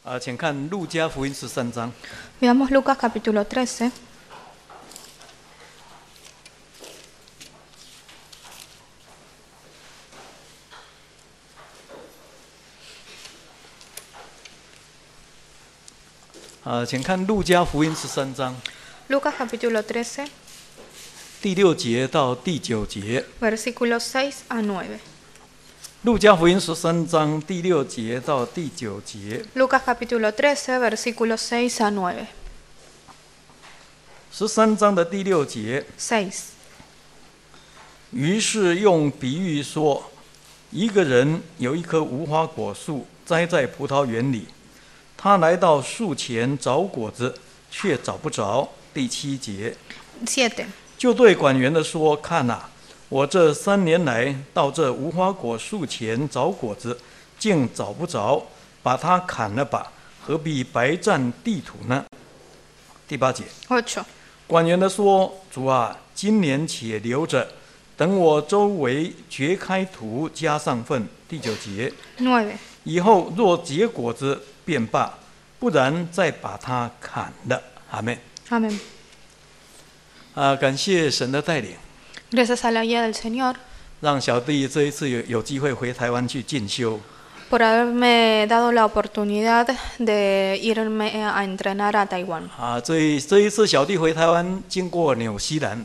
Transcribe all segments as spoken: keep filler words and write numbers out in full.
啊，请看路加福音十三章。 Veamos Lucas capítulo trece. 啊，请看路加福音十三章 Lucas capítulo trece, 第六节到第九节。 versículos seis a nueve. 路加福音十三章第六节到第九节。 Lucas capítulo trece, versículos seis a nueve. 十三章的第六节， seis. 于是用比喻说，一个人有一棵无花果树栽在葡萄园里，他来到树前找果子，却找不着。第七节， siete. 就对管园的说：“看啊，我这三年来到这无花果树前找果子，竟找不着，把它砍了吧，何必白占地土呢？”第八节， ocho. 管园的说：“主啊，今年且留着，等我周围掘开土，加上粪。”第九节， nueve. 以后若结果子便罢，不然再把它砍了。阿们。 Amén. 啊，感谢神的带领， Gracias a la guía del Señor 让小弟这一次有有机会回台湾去进修。 por haberme dado la oportunidad de irme a entrenar a Taiwán. 啊，这一这一次小弟回台湾，经过纽西兰，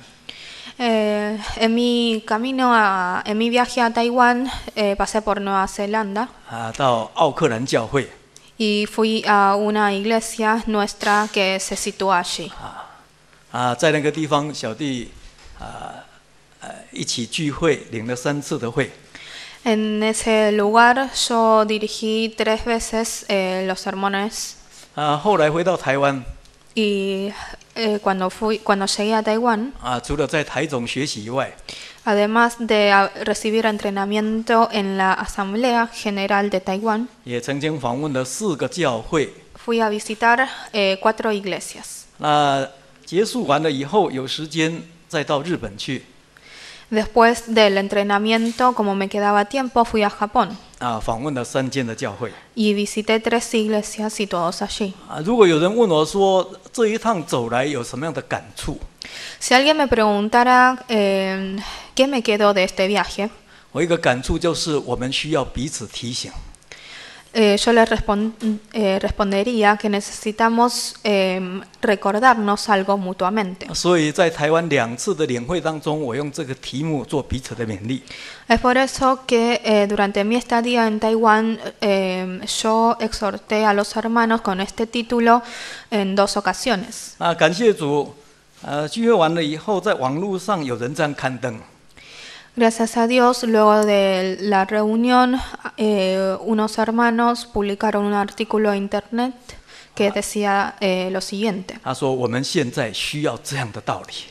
Eh, en mi camino a, en mi viaje a Taiwán eh, pasé por Nueva Zelanda 啊，到奥克兰教会， y fui a una iglesia nuestra que se sitúa allí. 啊，在那个地方，小弟啊呃一起聚会，领了三次的会。 En ese lugar yo dirigí tres veces eh, los sermones 啊，后来回到台湾， y eh, cuando, fui, cuando llegué a Taiwán, 啊，除了在台总学习以外， además de a- recibir entrenamiento en la Asamblea General de Taiwán, 也曾经访问了四个教会。 fui a visitar eh, cuatro iglesias. 那结束完了以后，有时间再到日本去， Después del entrenamiento, como me quedaba tiempo, fui a Japón 啊，访问了三间的教会。 y visité tres iglesias y todos allí. 啊，如果有人问我说这一趟走来有什么样的感触， Si alguien me preguntara eh, qué me quedó de este viaje, 我一个感触就是我们需要彼此提醒。 eh, yo le respon- eh, respondería que necesitamos eh, recordarnos algo mutuamente. 所以在台湾两次的领会当中，我用这个题目做彼此的勉励。 Es por eso que eh, durante mi estadía en Taiwán eh, yo exhorté a los hermanos con este título en dos ocasiones. 啊，感谢主，呃，聚会完了以后，在网络上有人这样刊登， Gracias a Dios, luego de la reunión, eh, unos hermanos publicaron un artículo en internet que decía eh, lo siguiente. 他说我们现在需要这样的道理，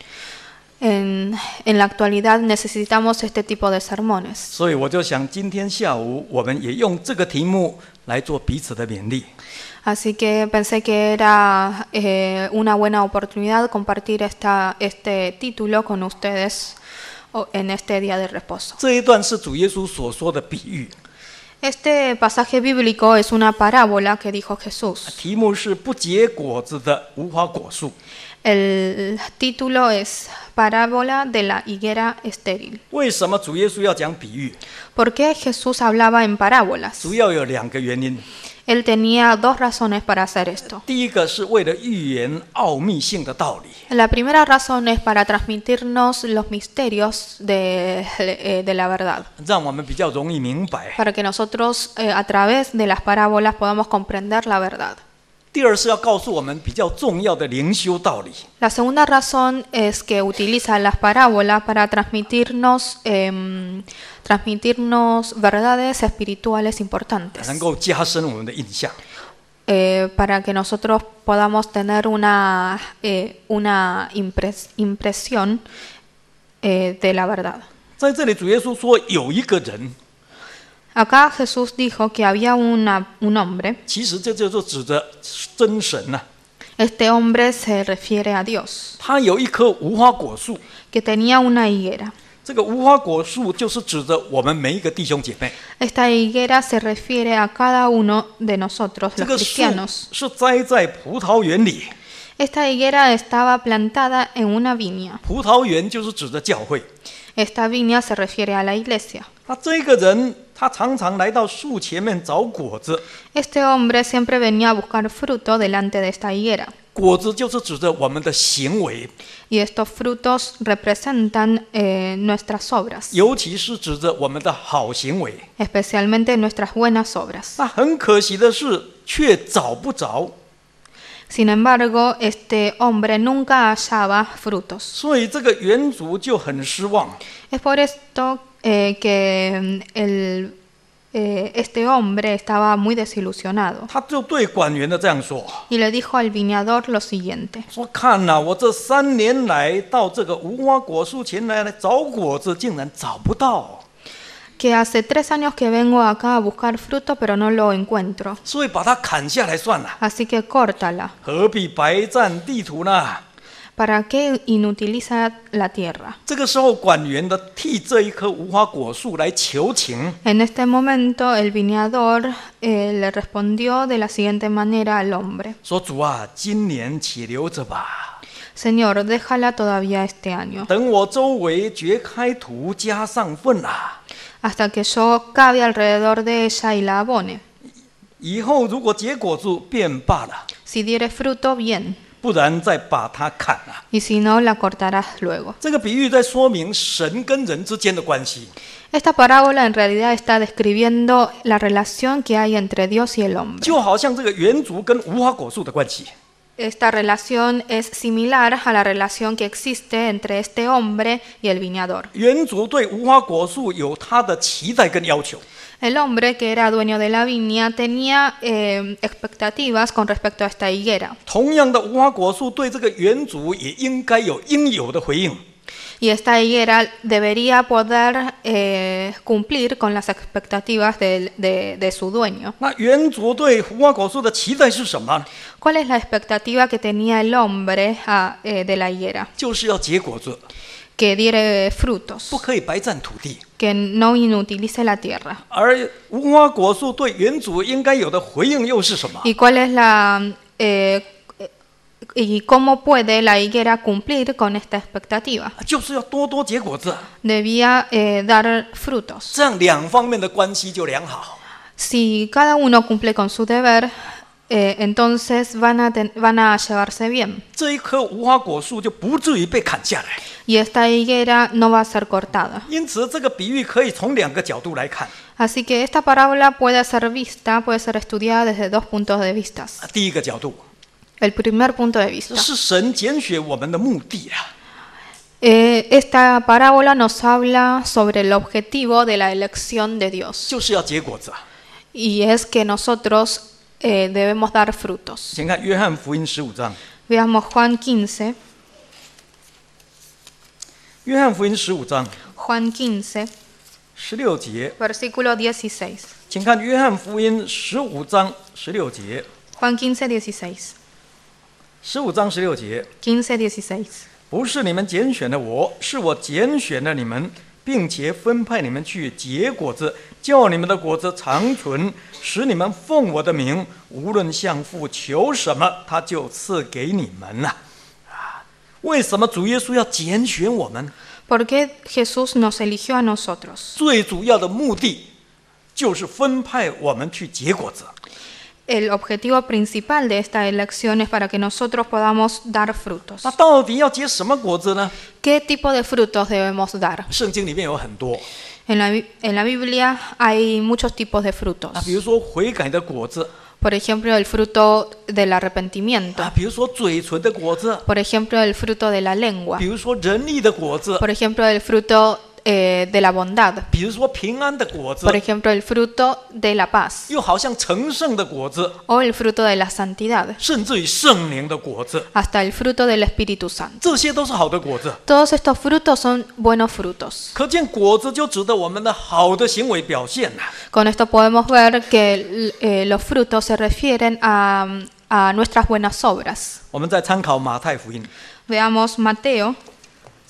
En, en la actualidad necesitamos este tipo de sermones. 所以我就想今天下午我们也用这个题目来做彼此的勉励。 Así que pensé que era eh, una buena oportunidad compartir esta, este título con ustedes o- en este día de reposo. 这一段是主耶稣所说的比喻， Este pasaje bíblico es una parábola que dijo Jesús. 题目是不结果子的无花果树。 El título es Parábola de la higuera estéril. 为什么主耶稣要讲比喻？ ¿Por qué Jesús hablaba en parábolas? 主要有两个原因。 Él tenía dos razones para hacer esto. 第一个是为了预言奥秘性的道理， La primera razón es para transmitirnos los misterios de, eh, de la verdad, 让我们比较容易明白。 para que nosotros eh, a través de las parábolas podamos comprender la verdad. 第二是要告诉我们比较重要的灵修道理。 La segunda razón es que utiliza las parábolas para transmitirnos, em, transmitirnos verdades espirituales importantes, 能够加深我们的印象。 eh, para que nosotros podamos tener una, eh, una impres- impresión eh, de la verdad. 在这里，主耶稣说有一个人， Acá Jesús dijo que había una, un hombre. 其实这就是指着真神呐、啊。 Este hombre se refiere a Dios, 他有一棵无花果树， que tenía una higuera. 这个无花果树就是指着我们每一个弟兄姐妹。 Esta higuera se refiere a cada uno de nosotros, 这 los 个树 cristianos. 是栽在葡萄园里， Esta higuera estaba plantada en una viña. 葡萄园就是指着教会。 Esta viña se refiere a la iglesia. 那这个人他常常来到树前面找果子， Este hombre siempre venía a buscar fruto delante de esta higuera. 果子就是指着我们的行为， Y estos frutos representan eh, nuestras obras, 尤其是指着我们的好行为。 especialmente nuestras buenas obras. 那很可惜的是，却找不着。 Sin embargo, este hombre nunca hallaba frutos. 所以这个园主就很失望。 Es por esto eh, que mm, el, eh, este hombre estaba muy desilusionado 他就对管园的这样说 y le dijo al viñador lo siguiente: 说看呐、我这三年来到这个无花果树前来来找果子，竟然找不到。 que hace tres años que vengo acá a buscar fruto, pero no lo encuentro. 所以把它砍下来算了， Así que córtala. 何必白占地土呢？ ¿Para qué inutiliza la tierra? 这个时候，管园的替这一棵无花果树来求情， En este momento, el viñador eh, le respondió de la siguiente manera al hombre: 说主啊，今年且留着吧， Señor, déjala todavía este año, 等我周围掘开土，加上粪啊， hasta que yo cabe alrededor de ella y la abone. 以后如果结果子便罢了， Si diere fruto, bien, 不然再把它砍了。 y si no, la cortarás luego. 这个比喻在说明神跟人之间的关系。 Esta parábola en realidad está describiendo la relación que hay entre Dios y el hombre. 就好像这个园主跟无花果树的关系。 Esta relación es similar a la relación que existe entre este hombre y el viñador. 园主对无花果树有他的期待跟要求， El hombre que era dueño de la viña tenía eh, expectativas con respecto a esta higuera. 同样的无花果树对这个园主也应该有应有的回应。 Y esta higuera debería poder eh, cumplir con las expectativas de, de, de su dueño. 那园主对无花果树的期待是什么呢？ ¿Cuál es la expectativa que tenía el hombre ah, eh, de la higuera? 就是要结果子， Que diere frutos, 不可以白占土地。 que no inutilice la tierra. 而无花果树对园主应该有的回应又是什么？ ¿Y cuál es la eh, y cómo puede la higuera cumplir con esta expectativa? 就是要多多结果子， Debía eh, dar frutos. 这样两方面的关系就良好。 Si cada uno cumple con su deber, eh, entonces van a, ten- van a llevarse bien. 这一棵无花果树就不至于被砍下来。 Y esta higuera no va a ser cortada. 因此，这个比喻可以从两个角度来看。 Así que esta parábola puede ser vista, puede ser estudiada desde dos puntos de vista. 第一个角度， El primer punto de 这 vista. 是神拣选我们的目的啊。 Eh, esta parábola nos habla sobre el objetivo de la elección de Dios. 就是要结果子啊。 Y es que nosotros eh, debemos dar frutos. 请看约翰福音十五章， Veamos Juan quince. 约翰福音十五章 Juan quince, 十六节， versículo dieciséis. 请看约翰福音十五章十六节， Juan quince, dieciséis. 十五章十六节， quince, dieciséis. 不是你们拣选了我，是我拣选了你们，并且分派你们去结果子，叫你们的果子长存，使你们奉我的名，无论向父求什么，他就赐给你们了。啊，为什么主耶稣要拣选我们？ ¿Por qué Jesús nos eligió a nosotros? 最主要的目的就是分派我们去结果子。 El objetivo principal de esta elección es para que nosotros podamos dar frutos. 那到底要结什么果子呢？ ¿Qué tipo de frutos debemos dar? 圣经里面有很多， En la, Bi- en la Biblia hay muchos tipos de frutos. 那比如说悔改的果子， Por ejemplo, el fruto del arrepentimiento. 啊，比如说嘴唇的果子， Por ejemplo, el fruto de la lengua. 比如说仁义的果子， Por ejemplo, el fruto eh, de la bondad. 比如说平安的果子 Por，ejemplo, el fruto de la paz. 又好像成圣的果子， O el fruto de la santidad. 甚至于圣灵的果子， Hasta el fruto del Espíritu Santo. 这些都是好的果子。 Todos estos frutos son buenos frutos. 可见果子就指的我们的好的行为表现呐。 Con esto podemos ver que eh, los frutos se refieren a, a nuestras buenas obras. 我们再参考马太福音， Veamos Mateo,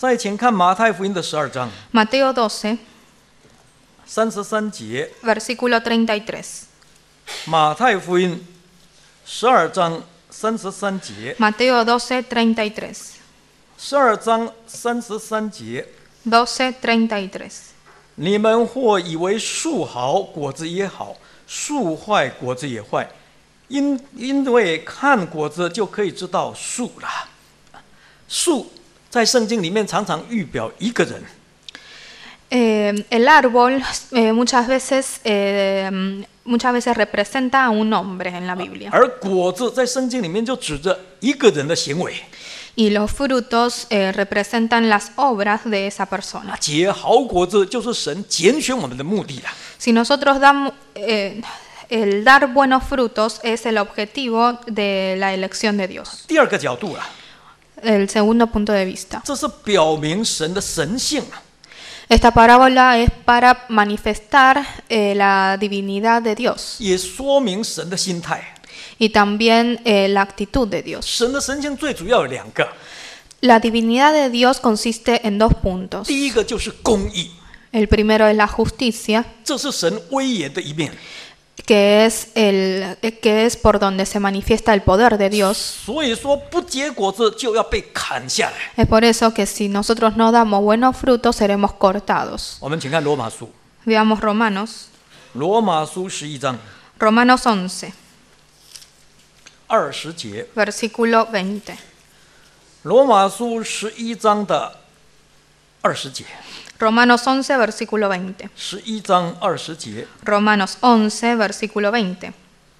再请看马太福音的十二章 Mateo doce, 三十三节。 versículo treinta y tres. 马太福音十二章三十三节， Mateo doce, treinta y tres. 十二章三十三节。 doce, treinta y tres. 你们或以为树好，果子也好；树坏，果子也坏。因因为看果子就可以知道树了。树在圣经里面常常预表一个人， Eh, el árbol eh, muchas veces eh, muchas veces representa a un hombre en la Biblia 而果子在圣经里面就指着一个人的行为。 y los frutos eh, representan las obras de esa persona. 结好果子就是神拣选我们的目的了。 Si nosotros damos eh, el dar buenos frutos es el objetivo de la elección de Dios. 第二个角度了， El segundo punto de vista. 这是表明神的神性啊。 Esta parábola es para manifestar eh, la divinidad de Dios 也说明神的心态。 y también eh, la actitud de Dios. 神的神性最主要有两个， La divinidad de Dios consiste en dos puntos. 第一个就是公义， El primero es la justicia, 这是神威严的一面。 que es, el, que es por donde se manifiesta el poder de Dios. 所以说，不结果子就要被砍下来。 Es por eso que si nosotros no damos buenos frutos, seremos cortados. 我们请看罗马书， Veamos Romanos. 罗马书十一章 Romanos once, 二十节。 versículo veinte. 罗马书十一章的二十节， Romanos once, versículo veinte. 十一章二十节， Romanos once, versículo veinte.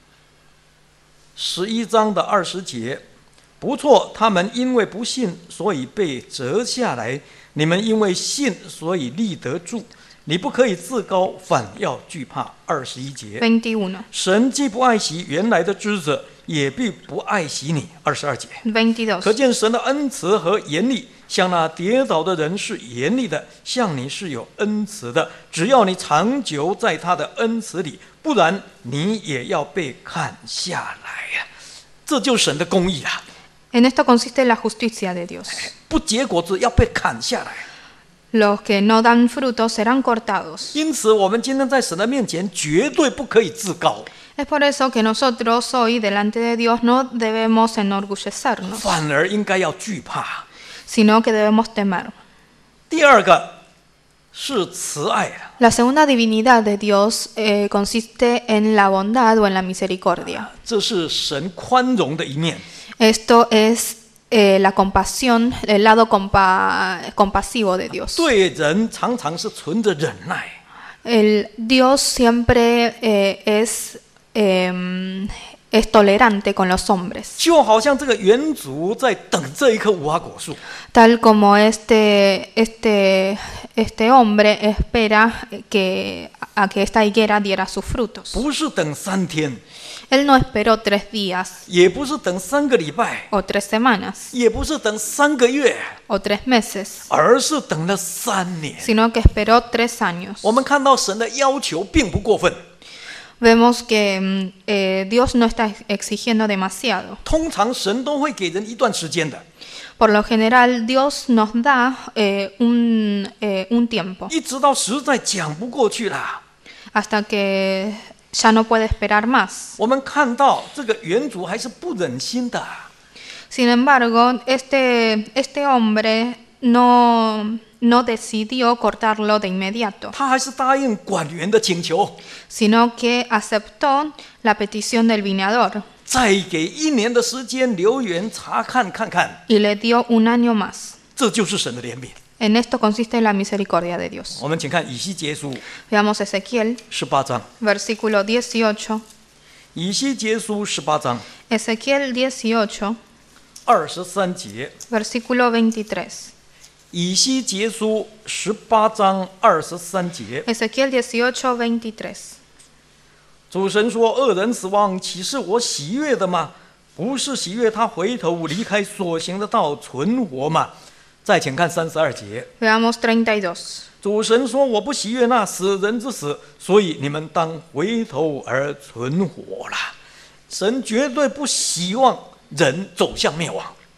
十一章的二十节。不错，他们因为不信，所以被折下来；你们因为信，所以立得住。你不可以自高，反要惧怕。二十一节。 veintiuno. 神既不爱惜原来的枝子，也必不爱惜你。二十二节。 veintidós. 可见神的恩慈和严厉，像那跌倒的人是严厉的，像你是有恩慈的。只要你长久在他的恩慈里，不然你也要被砍下来呀、啊！这就是神的公义啦。 En esto consiste la justicia de Dios. 不结果子要被砍下来。 Los que no dan frutos serán cortados. 因此，我们今天在神的面前绝对不可以自高， Es por eso que nosotros hoy delante de Dios no debemos enorgullecernos, 反而应该要惧怕。 sino que debemos temer. 第二个是慈爱了。 La segunda divinidad de Dios eh, consiste en la bondad o en la misericordia. 这是神宽容的一面。 Esto es eh, la compasión, el lado compa compasivo de Dios. 对人常常是存着忍耐。 El Dios siempre eh, es, eh, es tolerante con los hombres, 就好像这个园主在等这一棵无花果树， tal como este, este, este hombre espera que, a que esta higuera diera sus frutos. 不是等三天， Él no esperó tres días 也不是等三个礼拜， o tres semanas 也不是等三个月， o tres meses, 而是等了三年。 sino que esperó tres años. 我们看到神的要求并不过分， Vemos que mm, eh, Dios no está exigiendo demasiado. 通常神都会给人一段时间的， Por lo general, Dios nos da eh, un, eh, un tiempo 一直到实在讲不过去了。 hasta que ya no puede esperar más. 我们看到这个园主还是不忍心的， Sin embargo, este, este hombre no, no decidió cortarlo de inmediato, 他还是答应管园的请求， sino que aceptó la petición del viñador 再给一年的时间留园查看看看。 y le dio un año más. 这就是神的怜悯。 En esto consiste la misericordia de Dios. 我们请看以西结书 Veamos Ezequiel, 十八章， versículo dieciocho. 以西结书十八章 Ezequiel dieciocho, 二十三节。 versículo veintitrés. 以西结书十八章二十三节， Ezequiel dieciocho, veintitrés. 主神说：“恶人死亡，岂是我喜悦的吗？不是喜悦他回头离开所行的道，存活吗？”再请看三十二节， Veamos treinta y dos. 主神说：“我不喜悦那死人之死，所以你们当回头而存活了。”神绝对不希望人走向灭亡。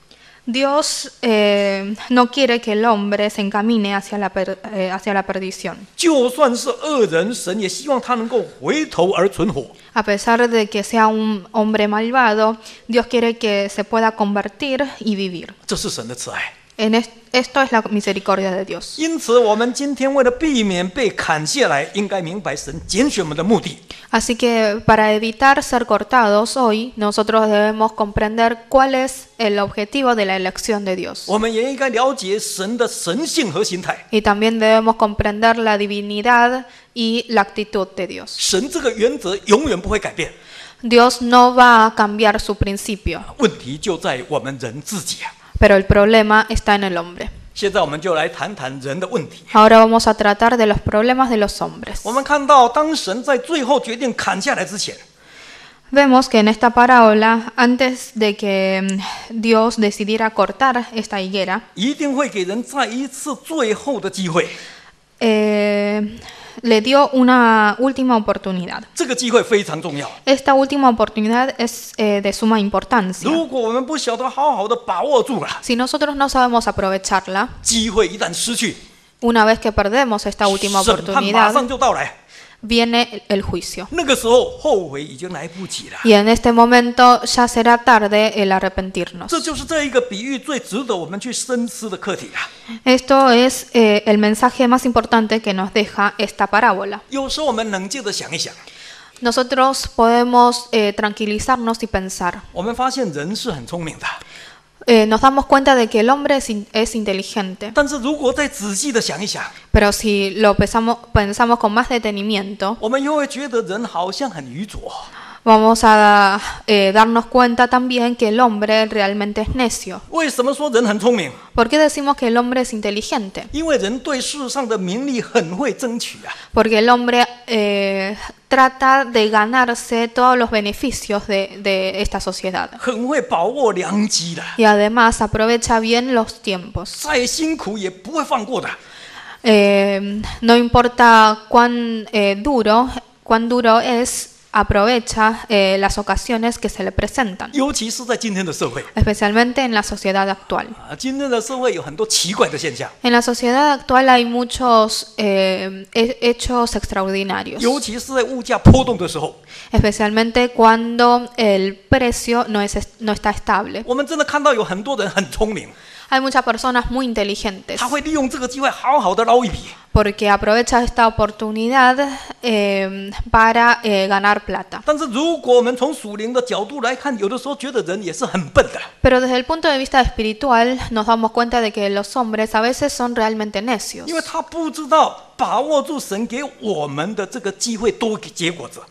Dios eh, no quiere que el hombre se encamine hacia la, per- eh, hacia la perdición. 就算是恶人，神也希望他能够回头而存活。 A pesar de que sea un hombre malvado, Dios quiere que se pueda convertir y vivir. 这是神的慈爱。 En es- esto es la misericordia de Dios. 因此，我们今天为了避免被砍下来，应该明白神拣选我们的目的。 Así que para evitar ser cortados hoy, nosotros debemos comprender cuál es el objetivo de la elección de Dios. 我们也应该了解神的神性和形态。 Y también debemos comprender la divinidad y la actitud de Dios. 神这个原则永远不会改变。 Dios no va a cambiar su principio, 问题就在我们人自己啊。 pero el problema está en el hombre. 现在我们就来谈谈人的问题。 Ahora vamos a tratar de los problemas de los hombres. 我们看到，当神在最后决定砍下来之前， Vemos que en esta parábola, antes de que mm, Dios decidiera cortar esta higuera, 一定会给人再一次最后的机会。 eh, le dio una última oportunidad. 这个机会非常重要。 Esta última oportunidad es eh, de suma importancia. 如果我们不晓得好好的把握住了， Si nosotros no sabemos aprovecharla, 机会一旦失去， una vez que perdemos esta última 审判马 oportunidad, 上就到来。 viene el juicio. 那个时候后悔已经来不及了。 Y en este momento ya será tarde el arrepentirnos. 这就是这一个比喻最值得我们去深思的课题啊。 Esto es eh, el mensaje más importante que nos deja esta parábola. 有时候我们冷静的想一想， Nosotros podemos eh, tranquilizarnos y pensar. 我们发现人是很聪明的， Eh, nos damos cuenta de que el hombre es, in- es inteligente, 但是如果再仔细的想一想， pero si lo pensamos, pensamos con más detenimiento, 我们又会觉得人好像很愚拙。 vamos a eh, darnos cuenta también que el hombre realmente es necio. 为什么说人很聪明？ ¿Por qué decimos que el hombre es inteligente? 因为人对世上的名利很会争取啊。 Porque el hombre eh, trata de ganarse todos los beneficios de, de esta sociedad. 很会把握良机的， Y además aprovecha bien los tiempos. 再辛苦也不会放过的。 Eh, no importa cuán eh, duro, cuán duro es, aprovecha eh, las ocasiones que se le presentan, 尤其是在今天的社会 especialmente en la sociedad actual. 啊，今天的社会有很多奇怪的现象， En la sociedad actual hay muchos eh, he- hechos extraordinarios, 尤其是在物价波动的时候， especialmente cuando el precio no, es, est- no está estable. 我们真的看到有很多人很聪明， Hay muchas personas muy inteligentes 他会利用这个机会好好的捞一笔。 porque aprovecha esta oportunidad eh, para eh, ganar plata. 但是如果我们从属灵的角度来看，有的时候觉得人也是很笨的。 Pero desde el punto de vista espiritual nos damos cuenta de que los hombres a veces son realmente necios, 因为他不知道把握住神给我们的这个机会多结果子，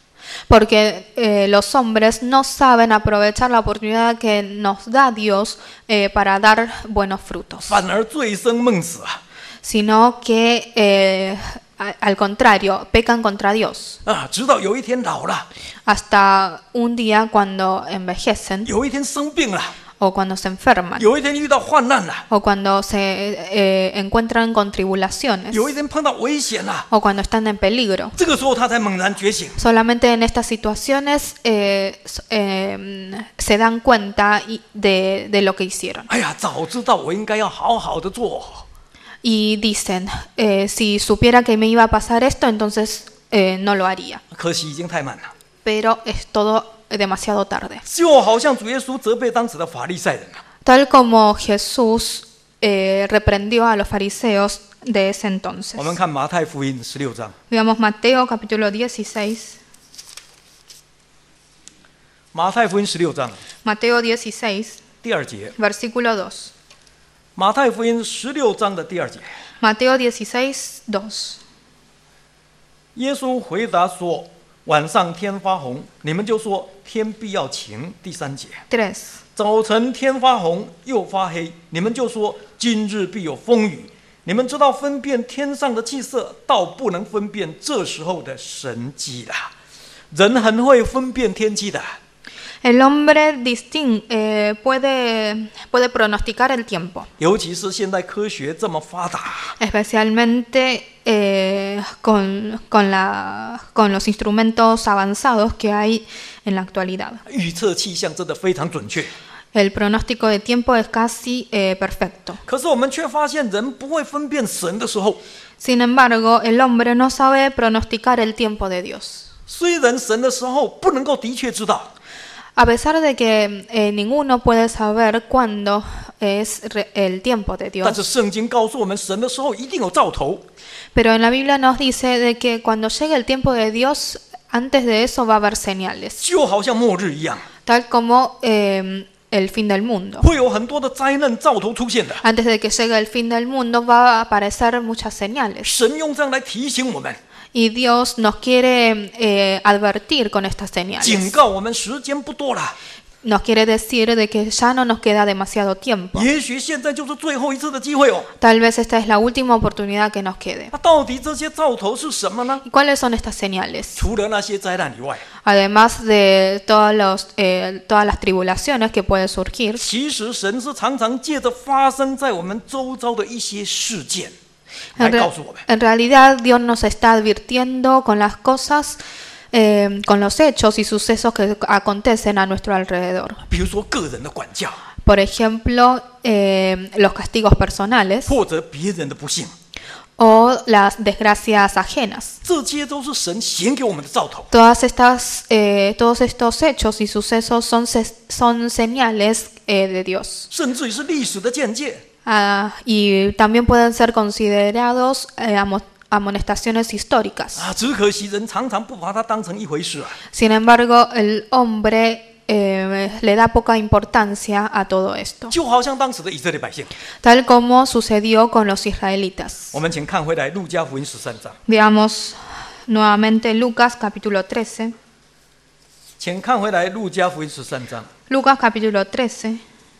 porque eh, los hombres no saben aprovechar la oportunidad que nos da Dios eh, para dar buenos frutos, 反而醉生梦死啊！ sino que eh, a- al contrario, pecan contra Dios, 啊，直到有一天老了， hasta un día cuando envejecen 有一天生病了， o cuando se enferman 有一天遇到患难了， o cuando se eh, encuentran con tribulaciones 有一天碰到危险了， o cuando están en peligro. 这个时候他才猛然觉醒。 Solamente en estas situaciones eh, s- eh, se dan cuenta y- de, de lo que hicieron. 哎呀，早知道我应该要好好的做， Y dicen, eh, si supiera que me iba a pasar esto, entonces eh, no lo haría. 可惜已经太慢了。 Pero es todo demasiado tarde. 就好像主耶稣责备当时的法利赛人啊， Tal como Jesús eh, reprendió a los fariseos de ese entonces. 我们看马太福音十六章， Veamos Mateo capítulo dieciséis. 马太福音十六章 Mateo dieciséis, 第二节， versículo dos. 马太福音十六章的第二节， Mateo dieciséis, dos. 耶稣回答说：“晚上天发红，你们就说天必要晴。”第三节， tres. 早晨天发红又发黑，你们就说今日必有风雨。你们知道分辨天上的气色，倒不能分辨这时候的神迹啦。人很会分辨天气的， El hombre distin- eh, puede, puede pronosticar el tiempo, 尤其是现代科学这么发达， especialmente eh, con, con, la, con los instrumentos avanzados que hay en la actualidad. 预测气象真的非常准确。 El pronóstico de tiempo es casi eh, perfecto. 可是我们却发现，人不会分辨神的时候， Sin embargo, el hombre no sabe pronosticar el tiempo de Dios. 虽然神的时候不能够的确知道， A pesar de que eh, ninguno puede saber cuándo es re- el tiempo de 但是 Dios, 圣经告诉我们，神的时候一定有兆头。 pero en la Biblia nos dice de que cuando llegue el tiempo de Dios, antes de eso va a haber señales, 就好像末日一样， tal como eh, el fin del mundo. 会有很多的灾难兆头出现的。 Antes de que llegue el fin del mundo va a aparecer muchas señales. 神用这样来提醒我们， Y Dios nos quiere eh, advertir con estas 警 señales. 告我们时间不多了， Nos quiere decir de que ya no nos queda demasiado tiempo. 也许现在就是最后一次的机会哦。 Tal vez esta es la última oportunidad que nos quede. 那到底这些兆头是什么呢？ ¿Y cuáles son estas señales? 除了那些灾难以外， Además de todos los, eh, todas las tribulaciones que pueden surgir, 其实神是常常借着发生在我们周遭的一些事件来 en, re- 告诉我们。 en realidad Dios nos está advirtiendo con las cosas, eh, con los hechos y sucesos que acontecen a nuestro alrededor. 比如说个人的管教， Por ejemplo, eh, los castigos personales 或者别人的不幸， o las desgracias ajenas. 这些都是神显给我们的兆头。 Todas estas, eh, todos estos hechos y sucesos son, ses- son señales eh, de Dios. 甚至于是历史的见解。 Ah, y también pueden ser considerados eh, amo- amonestaciones históricas. 啊，只可惜人常常不把它当成一回事啊。 Sin embargo, el hombre eh, le da poca importancia a todo esto, 就好像当时的以色列百姓， tal como sucedió con los israelitas. 我们请看回来路加福音十三章， Veamos nuevamente Lucas capítulo trece. 请看回来路加福音十三章 Lucas capítulo trece,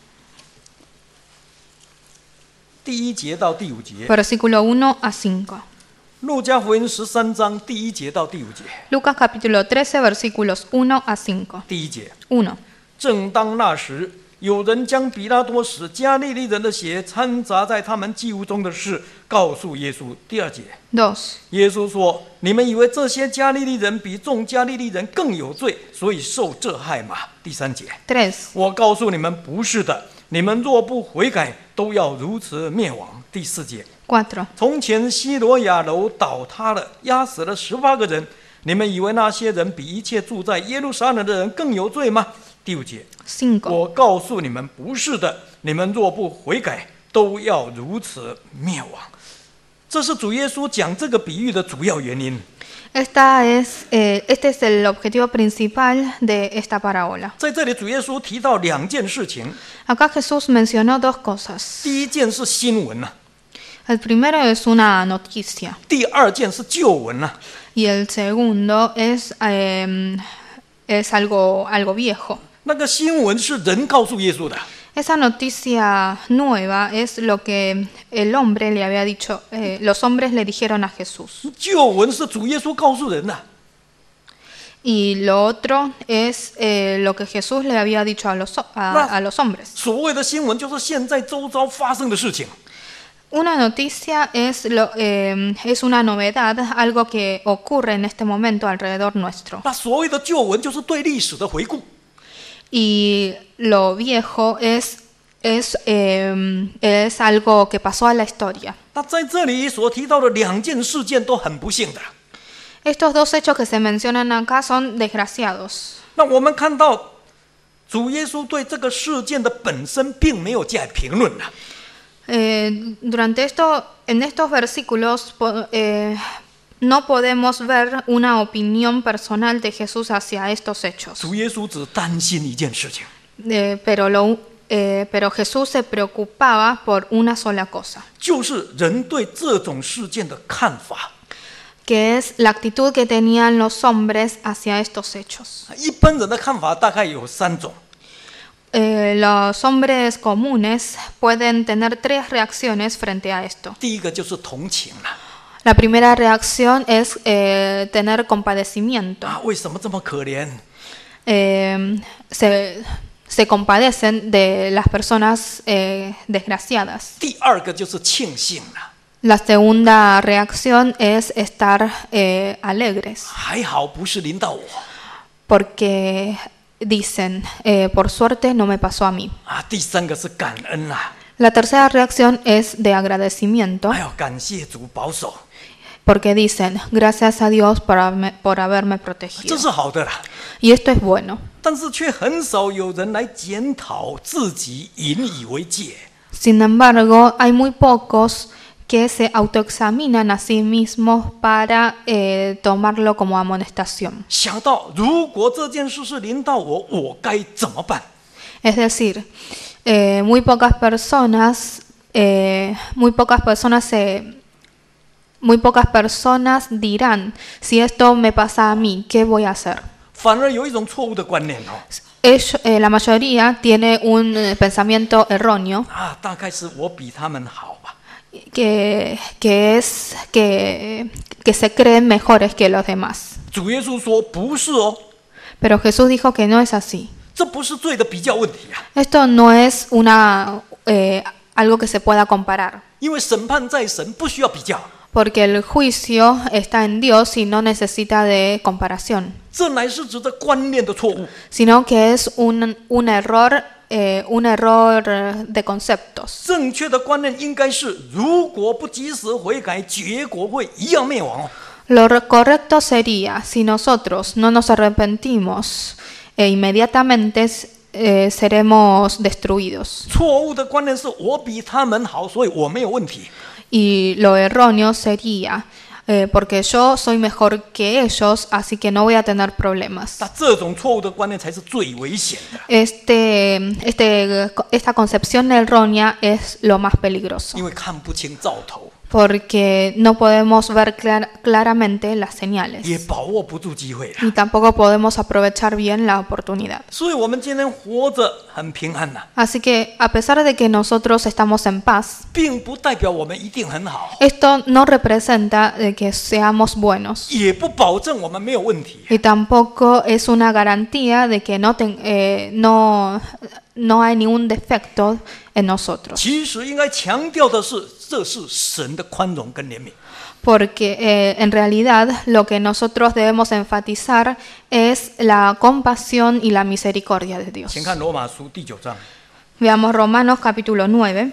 第一节到第五节。 versículo uno a cinco. 路加福音十三章第一节到第五节。 Lucas capítulo trece, versículos uno a cinco. 第一节， uno. 正当那时，有人将比拉多使加利利人的血掺杂在他们祭物中的事告诉耶稣。第二节， dos. 耶稣说：“你们以为这些加利利人比众加利利人更有罪，所以受这害吗？”第三节， tres. 我告诉你们，不是的。你们若不悔改，都要如此灭亡。第四节， cuatro. 从前西罗亚楼倒塌了，压死了十八个人。你们以为那些人比一切住在耶路撒冷的人更有罪吗？第五节， cinco. 我告诉你们，不是的。你们若不悔改，都要如此灭亡。这是主耶稣讲这个比喻的主要原因。 Esta es, eh, este es el objetivo principal de esta parábola. 在这里，主耶稣提到两件事情。 Acá Jesús mencionó dos cosas. 第一件是新闻呐、啊， El primero es una noticia 第二件是旧闻呐、啊。 y el segundo es, eh, es algo, algo viejo. 那个新闻是人告诉耶稣的， Esa noticia nueva es lo que el hombre le había dicho, eh, los hombres le dijeron a Jesús. 旧闻是主耶稣告诉人的。 Y lo otro es eh, lo que Jesús le había dicho a los, a, a los hombres. 所谓的新闻就是现在周遭发生的事情。 Una noticia es, lo, eh, es una novedad, algo que ocurre en este momento alrededor nuestro. 那所谓的旧闻就是对历史的回顾。 Y lo viejo es, es, eh, es algo que pasó a la historia. 那在这里所提到的两件事件都很不幸的。 Estos dos hechos que se mencionan acá son desgraciados. 那我们看到主耶稣对这个事件的本身并没有加以评论的。 Eh, durante esto, en estos versículos po- eh, no podemos ver una opinión personal de Jesús hacia estos hechos. 主耶稣只担心一件事情， Eh, pero, lo, eh, pero Jesús se preocupaba por una sola cosa, 就是人对这种事件的看法。 que es la actitud que tenían los hombres hacia estos hechos. 一般人的看法大概有三种。 Eh, los hombres comunes pueden tener tres reacciones frente a esto. 第一个就是同情了 La primera reacción es eh, tener compadecimiento. 啊，为什么这么可怜？ Eh, se, se compadecen de las personas eh, desgraciadas. 第二个就是庆幸了， La segunda reacción es estar eh, alegres, 还好不是临到我。 porque dicen, eh, por suerte no me pasó a mí. 啊，第三个是感恩啦、 La tercera reacción es de agradecimiento, 哎呦，感谢主保守， porque dicen, gracias a Dios por haberme, por haberme 这 protegido. 是好的啦。 Y esto es bueno. 但是却很少有人来检讨自己，引以为戒。 Sin embargo, hay muy pocos que se autoexaminan a sí mismos para eh, tomarlo como amonestación. 想到如果这件事是临到我，我该怎么办？ Es decir, eh, muy pocas personas, eh, muy pocas personas se, muy pocas personas dirán, si esto me pasa a mí, ¿qué voy a hacer? 反而有一种错误的观念哦， Ellos, eh, la mayoría tiene un eh, pensamiento erróneo 啊，大概是我比他们好吧。 que, que es que, que se creen mejores que los demás. 主耶稣说不是哦， Pero Jesús dijo que no es así. 这不是罪的比较问题啊， Esto no es una, eh, algo que se pueda comparar, 因为审判在神，不需要比较。 porque el juicio está en Dios y no necesita de comparación, 这乃是指的观念的错误。 sino que es un, un error, eh, un error de conceptos. 正确的观念应该是，如果不及时悔改，结果会一样灭亡哦。 Lo correcto sería, si nosotros no nos arrepentimos, e inmediatamente eh, seremos destruidos. 错误的观念是我比他们好，所以我没有问题。 Y lo erróneo sería, eh, porque yo soy mejor que ellos, así que no voy a tener problemas. 那这种错误的观念才是最危险的， Este, este, esta concepción errónea es lo más peligroso, 因为看不清兆头， porque no podemos ver clar- claramente las señales 也把握不住机会了。 y tampoco podemos aprovechar bien la oportunidad. 所以，我们今天活着很平安呐、 Así que a pesar de que nosotros estamos en paz, 并不代表我们一定很好， esto no representa de que seamos buenos 也不保证我们没有问题。 y tampoco es una garantía de que no, ten- eh, no, no hay ningún defecto en nosotros. 其实应该强调的是，这是神的宽容跟怜悯。 Porque eh, en realidad lo que nosotros debemos enfatizar es la compasión y la misericordia de Dios. 请看罗马书第九章， Veamos Romanos capítulo nueve.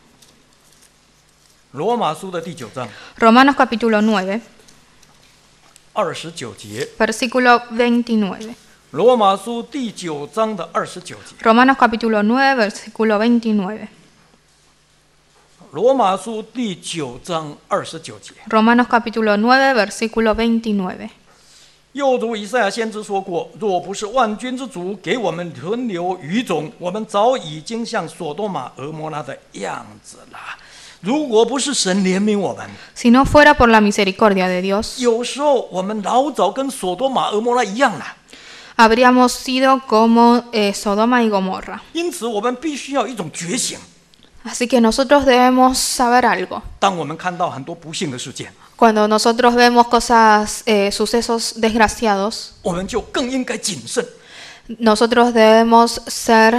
罗马书的第九章 Romanos capítulo nueve, 二十九节， versículo veintinueve. 罗马书第九章的二十九节， Romanos capítulo nueve, versículo veintinueve. 罗马书第九章二十九节。 Romanos capítulo nueve, versículo veintinueve. 又如以赛亚先知说过：“若不是万军之主给我们存留余种，我们早已经像索多玛、俄摩拉的样子了。如果不是神怜悯我们， Si no fuera por la misericordia de Dios, 有时候我们老早跟索多玛、俄摩拉一样了。 habríamos sido como eh, Sodoma y Gomorra. 因此，我们必须要有一种觉醒。 Así que nosotros debemos saber algo. 当我们看到很多不幸的事件， Cuando nosotros vemos cosas, eh, sucesos desgraciados, 我们就更应该谨慎， nosotros debemos ser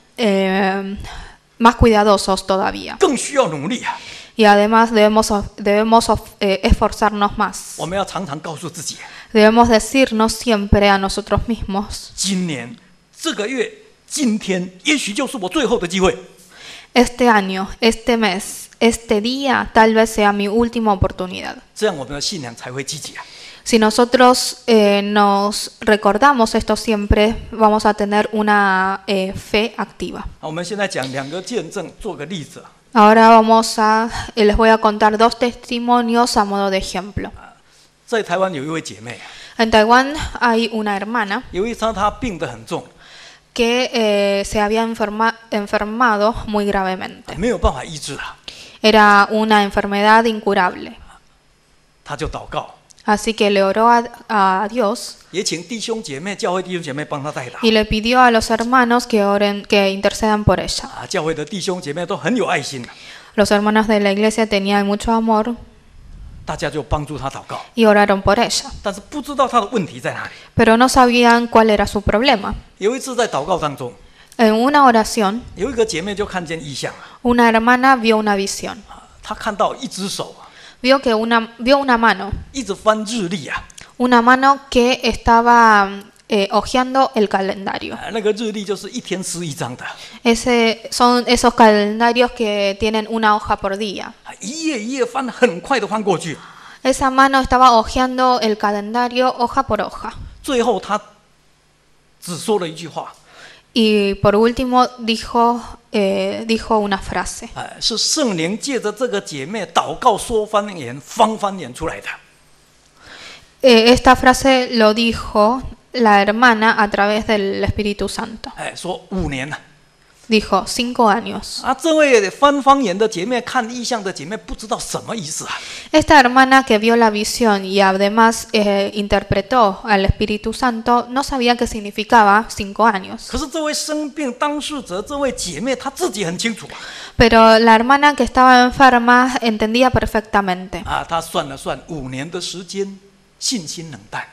eh, más cuidadosos todavía. 更需要努力啊！ Y además debemos, debemos eh, esforzarnos más. 我们要常常告诉自己： Debemos decirnos siempre a nosotros mismos, 今年、这个月、今天，也许就是我最后的机会。 este año, este mes, este día tal vez sea mi última oportunidad. 这样我们的信仰才会积极啊！ Si nosotros eh, nos recordamos esto siempre, vamos a tener una eh, fe activa. 好，我们现在讲两个见证，做个例子啊。 Ahora vamos a, eh, les voy a contar dos testimonios a modo de ejemplo. 在台湾有一位姐妹， En Taiwán hay una hermana 有一次她病得很重， que eh, se había enferma- enfermado muy gravemente. 没有办法医治啊， Era una enfermedad incurable. 她就祷告， Así que le oró a, a Dios 也请弟兄姐妹、教会弟兄姐妹帮她代祷 y le pidió a los hermanos que oren, que intercedan por ella. 啊。教会的弟兄姐妹都很有爱心啊， Los hermanos de la iglesia tenían mucho amor 大家就帮助她祷告， y oraron por ella, 但是不知道她的问题在哪里。 pero no sabían cuál era su problema. 有一次在祷告当中， En una oración, 有一个姐妹就看见异象， una hermana vio una visión. 她看到一只手啊， Vio que una, vio una mano, 一直翻日历啊， una mano que estaba eh, hojeando el calendario. 啊，那个日历就是一天撕一张的， Ese, son esos calendarios que tienen una hoja por día. 啊，一页一页翻，很快的翻过去。 Esa mano estaba hojeando el calendario hoja por hoja. 最后他只说了一句话， Y por último dijo, eh, dijo una frase. 啊，是圣灵借着这个姐妹祷告说方言、方方言出来的。 Eh, esta frase lo dijo la hermana a través del Espíritu Santo. 哎，说五年了。 Dijo, cinco años. 啊，这位翻方言的姐妹看异象的姐妹不知道什么意思啊。 Esta hermana que vio la visión y además eh, interpretó al Espíritu Santo no sabía qué significaba cinco años. 可是这位生病当事者，这位姐妹她自己很清楚 Pero la hermana que estaba enferma entendía perfectamente. 啊。她算了算，五年的时间，信心冷淡。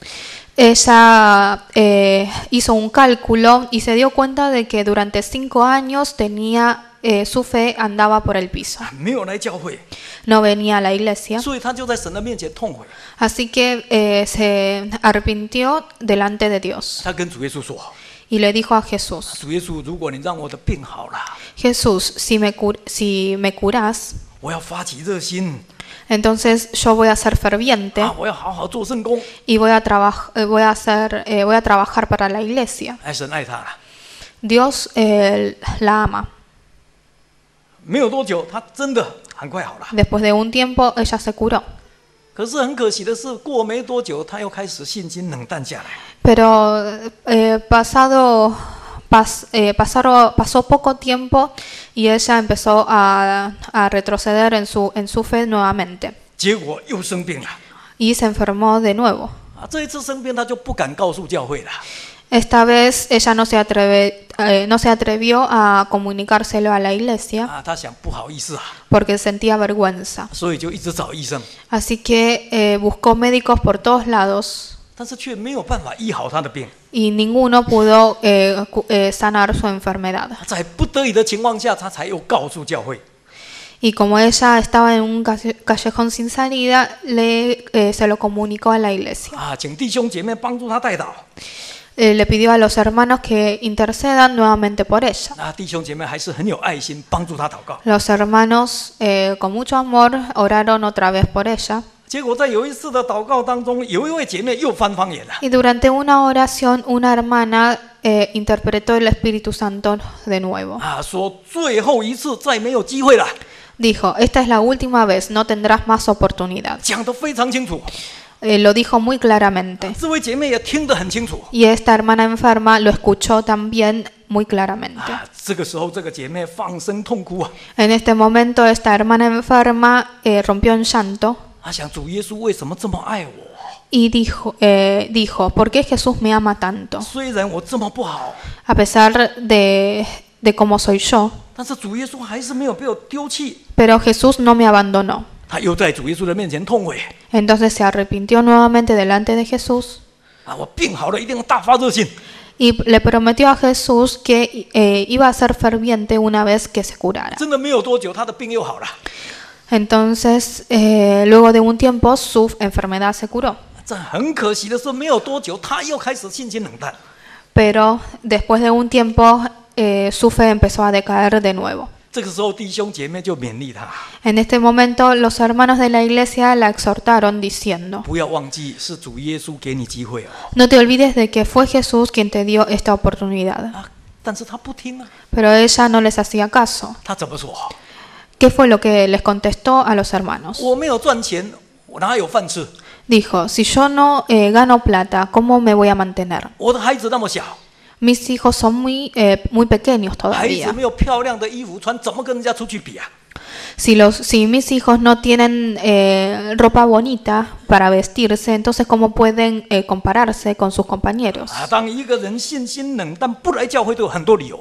Ella eh, hizo un cálculo y se dio cuenta de que durante cinco años tenía eh, su fe andaba por el piso. 啊，没有来教会， No venía a la iglesia. 所以她就在神的面前痛悔。 Así que eh, se arrepintió delante de Dios 她跟主耶稣说 y le dijo a Jesús: 主耶稣，如果你让我的病好了， Jesús, si me, cur- si me curas, 我要发起热心 entonces yo voy a ser ferviente 啊，我要好好做圣工。 y voy a, trabaj- eh, voy a, hacer, eh, voy a trabajar para la iglesia. 哎，神爱她了。 Dios eh, la ama. 没有多久，她真的很快好了。 Después de un tiempo ella se curó. 可是很可惜的是，过没多久，她又开始信心冷淡下来。 Pero eh, pasado, pas- eh, pasaron- pasó poco tiempo y ella empezó a, a retroceder en su, en su fe nuevamente 结果又生病了 y se enfermó de nuevo. 啊！这一次生病，她就不敢告诉教会了。 Esta vez ella no se, atreve, eh, no se atrevió a comunicárselo a la iglesia 啊，她想不好意思啊， porque sentía vergüenza. 所以就一直找医生， Así que eh, buscó médicos por todos lados 但是却没有办法医好她的病。 y ninguno pudo eh, cu- eh, sanar su enfermedad. 在不得已的情况下，她才又告诉教会。 Y como ella estaba en un calle- callejón sin salida, le, eh, se lo comunicó a la iglesia. 啊，请弟兄姐妹帮助她代祷。 Eh, le pidió a los hermanos que intercedan nuevamente por ella. 啊，弟兄姐妹还是很有爱心，帮助她祷告。 Los hermanos, eh, con mucho amor, oraron otra vez por ella. 结果在有一次的祷告当中，有一位姐妹又翻方言了。 Y durante una oración, una hermana eh, interpretó el Espíritu Santo de nuevo. 啊，说最后一次再没有机会了， Dijo, esta es la última vez, no tendrás más oportunidad. 讲得非常清楚。 Eh, lo dijo muy claramente. 这位姐妹也听得很清楚。 Y esta hermana enferma lo escuchó también muy claramente. 啊，这个时候这个姐妹放声痛哭啊！ En este momento, esta hermana enferma eh, rompió en llanto 啊，想主耶稣为什么这么爱我？ y dijo, eh, dijo, ¿por qué Jesús me ama tanto? 虽然我这么不好， A pesar de, de cómo soy yo, 但是主耶稣还是没有被我丢弃。 pero Jesús no me abandonó. 他又在主耶稣的面前痛悔 Entonces se arrepintió nuevamente delante de Jesús 啊！我病好了，一定要大发热心。 y le prometió a Jesús que eh, iba a ser ferviente una vez que se curara. 真的没有多久，他的病又好了。 Entonces, eh, luego de un tiempo, su enfermedad se curó. 这很可惜的是，没有多久，他又开始信心冷淡。 Pero después de un tiempo, eh, su fe empezó a decaer de nuevo. 这个时候，弟兄姐妹就勉励他， En este momento, los hermanos de la iglesia la exhortaron diciendo, 不要忘记是主耶稣给你机会哦。 no te olvides de que fue Jesús quien te dio esta oportunidad. 啊，但是他不听啊， Pero ella no les hacía caso. 他怎么说？ ¿Qué fue lo que les contestó a los hermanos? 我没有赚钱，我哪有饭吃？ Dijo, si yo no eh, gano plata, ¿cómo me voy a mantener? 我的孩子那么小， Mis hijos son muy, eh, muy pequeños 孩子 todavía. 没有漂亮的衣服穿，怎么跟人家出去比啊？ Si, los, si mis hijos no tienen eh, ropa bonita para vestirse, entonces ¿cómo pueden eh, compararse con sus compañeros? 啊，当一个人信心冷淡，不来教会都有很多理由。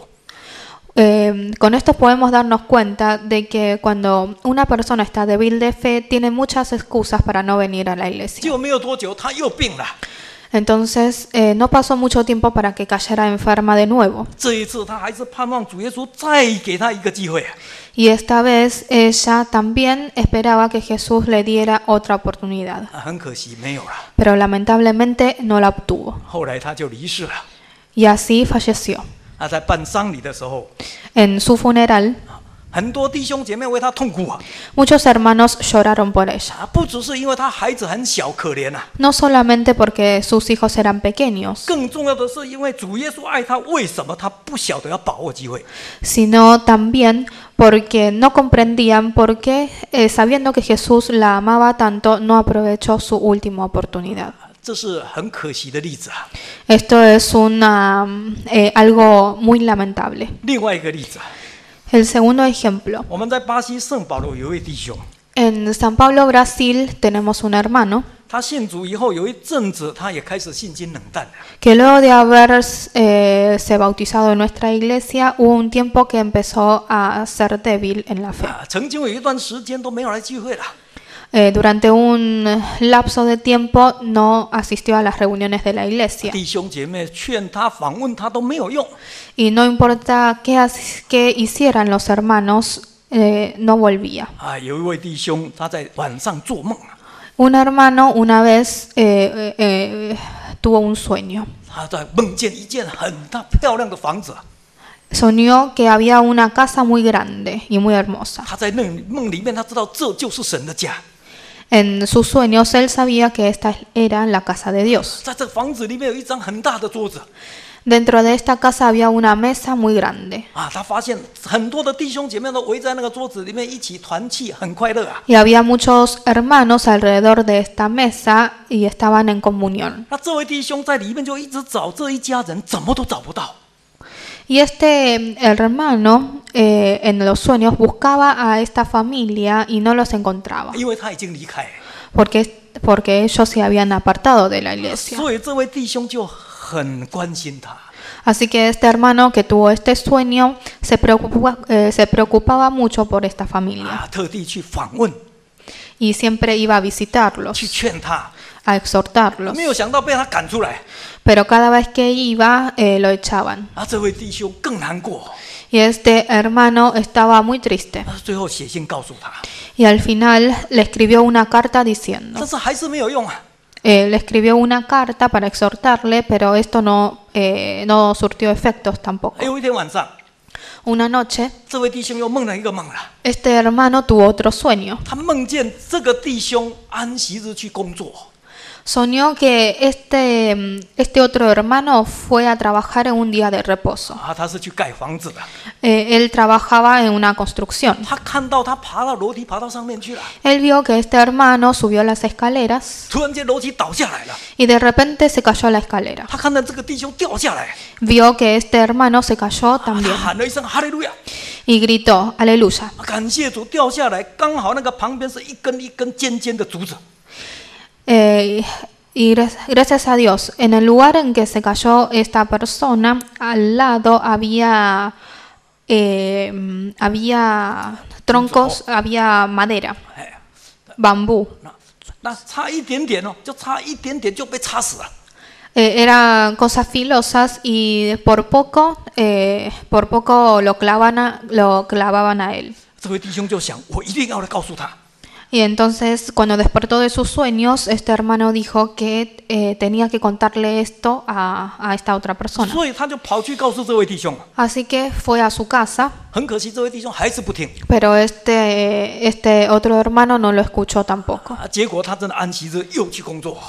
Eh, con esto podemos darnos cuenta de que cuando una persona está débil de fe, tiene muchas excusas para no venir a la iglesia. 结果没有多久，他又病了。 Entonces eh, no pasó mucho tiempo para que cayera enferma de nuevo. 这一次，他还是盼望主耶稣再给他一个机会啊。 Y esta vez ella también esperaba que Jesús le diera otra oportunidad. 啊很可惜没有了。 Pero lamentablemente no la obtuvo. 后来他就离世了。 Y así falleció. 他在办丧礼的时候， En su funeral, 很多弟兄姐妹为他痛哭啊！ muchos hermanos lloraron por ella. 啊，不只是因为他孩子很小可怜呐、啊， No solamente porque sus hijos eran pequeños, 更重要的是因为主耶稣爱他，为什么他不晓得要把握机会？ sino también porque no comprendían por qué, eh, sabiendo que Jesús la amaba tanto, no aprovechó su última oportunidad. 这是很可惜的例子啊。 Esto es una, eh, algo muy lamentable. 另外一个例子， El segundo ejemplo. 我们在巴西圣保罗有一位弟兄， En San Pablo, Brasil, tenemos un hermano 他信主以后有一阵子，他也开始信心冷淡了。 que luego de haberse eh, se bautizado en nuestra iglesia, hubo un tiempo que empezó a ser débil en la fe. 啊，曾经有一段时间都没有来聚会了。 Eh, durante un lapso de tiempo no asistió a las reuniones de la iglesia. 弟兄姐妹劝他、访问他都没有用。 Y no importa qué, as- qué hicieran los hermanos, eh, no volvía. 啊，有一位弟兄他在晚上做梦啊， Un hermano una vez eh, eh, eh, tuvo un sueño. 他在梦见一间很大漂亮的房子， Soñó que había una casa muy grande y muy hermosa. 他在那梦里面他知道这就是神的家。 En sus sueños él sabía que esta era la casa de Dios. 在这房子里面有一张很大的桌子 Dentro de esta casa había una mesa muy grande 啊，他发现很多的弟兄姐妹都围在那个桌子里面一起团契，很快乐啊。 y había muchos hermanos alrededor de esta mesa y estaban en comunión. 那这位弟兄在里面就一直找这一家人，怎么都找不到。 Y este hermano eh, en los sueños buscaba a esta familia y no los encontraba 因为他已经离开， porque, porque ellos se habían apartado de la iglesia. 所以这位弟兄就很关心他。 Así que este hermano que tuvo este sueño se preocupa- eh, se preocupaba mucho por esta familia 啊，特地去访问， y siempre iba a visitarlos, 去劝他， a exhortarlos. 没有想到被他赶出来。 Pero cada vez que iba eh, lo echaban. 啊，这位弟兄更难过， Y este hermano estaba muy triste. 啊，最后写信告诉他， Y al final le escribió una carta diciendo, 但是还是没有用啊。 eh, le escribió una carta para exhortarle, pero esto no, eh, no surtió efectos tampoco. 有一天晚上， Una noche, 这位弟兄又梦了一个梦了， este hermano tuvo otro sueño. 他梦见这个弟兄安息日去工作， Soñó que este, este otro hermano fue a trabajar en un día de reposo. 啊，他是去盖房子的。 Eh, él trabajaba en una construcción. 他看到他爬到楼梯，爬到上面去了， Él vio que este hermano subió las escaleras 突然间楼梯倒下来了， y de repente se cayó a la escalera. 他看到这个弟兄掉下来， Vio que este hermano se cayó 他 también 喊了一声哈利路亚， y gritó, aleluya. 感谢主，掉下来刚好那个旁边是一根一根尖尖的竹子， Eh, y gra- gracias a Dios, en el lugar en que se cayó esta persona, al lado había, eh, había troncos, había madera, 哎， bambú. 那那差一点点哦，就差一点点就被插死了。 Eh, eran cosas filosas y por poco, eh, por poco lo, clavan a- lo clavaban a él. 这位弟兄就想，我一定要来告诉他， Y entonces, cuando despertó de sus sueños, este hermano dijo que eh, tenía que contarle esto a, a esta otra persona. 所以他就跑去告诉这位弟兄。 Así que fue a su casa, 很可惜，这位弟兄还是不听 pero este, este otro hermano no lo escuchó tampoco. 啊，结果他真的安息日又去工作。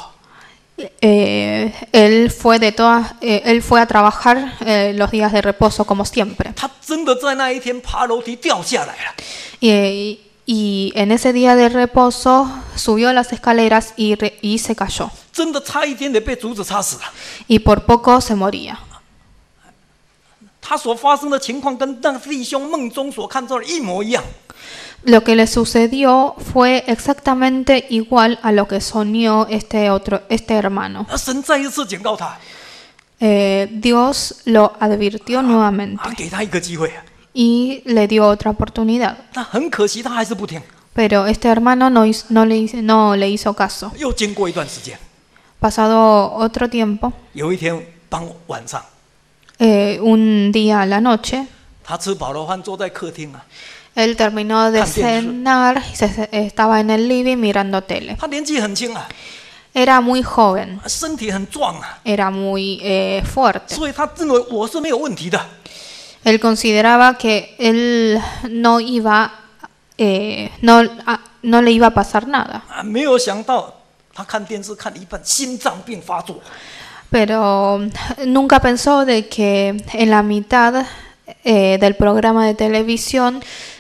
Eh, él fue de todas, eh, él fue a trabajar eh, los días de reposo como siempre. 他真的在那一天爬楼梯掉下来了， Y, y en ese día de reposo subió las escaleras y, re- y se cayó. 真的差一点点被竹子插死了。 Y por poco se moría. 他所发生的情况跟那弟兄梦中所看到的一模一样。 Lo que le sucedió fue exactamente igual a lo que soñó este otro, este hermano. 而神再一次警告他， Eh, Dios lo advirtió nuevamente 啊，给他一个机会。 y le dio otra oportunidad. 但很可惜，他还是不听。 Pero este hermano no, hizo- no, le, hizo- no le hizo caso. 又经过一段时间， Pasado otro tiempo, 有一天傍晚上， eh, un día a la noche, 他吃饱了饭，坐在客厅啊， él terminó de 看电视。 cenar y se- estaba en el living mirando tele. 他年纪很轻啊， Era muy joven, 身体很壮啊， era muy eh, fuerte. 所以他认为我是没有问题的。 Él consideraba que él no iba, eh, no, a- no le iba a pasar nada. 啊，没有想到他看电视看一半，心脏病发作， Pero nunca pensó de que en la mitad eh, del programa de televisión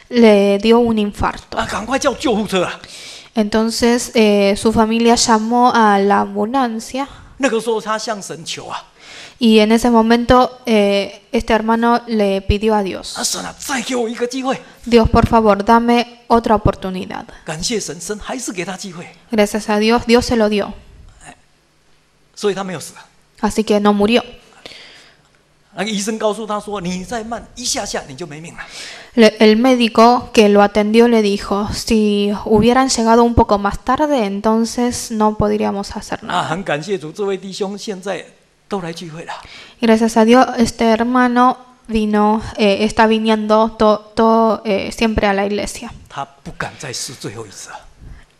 le dio un infarto. 啊，赶快叫救护车啊！ Entonces eh, su familia llamó a la ambulancia 那个时候他向神求啊， y en ese momento eh, este hermano le pidió a Dios, 啊神啊，再给我一个机会。 Dios, por favor, dame otra oportunidad. 感谢神，神还是给他机会， Gracias a Dios, Dios se lo dio, 所以他没有死。 así que no murió. 那个医生告诉他说：“你再慢一下下，你就没命了。 Le- el médico que lo atendió le dijo, si hubieran llegado un poco más tarde, entonces no podríamos hacer ” 啊， nada. 很感谢主，这位弟兄现在都来聚会了。 Y gracias a Dios, este hermano vino, eh, está viniendo to- to- eh, siempre a la iglesia. 他不敢再试最后一次啊。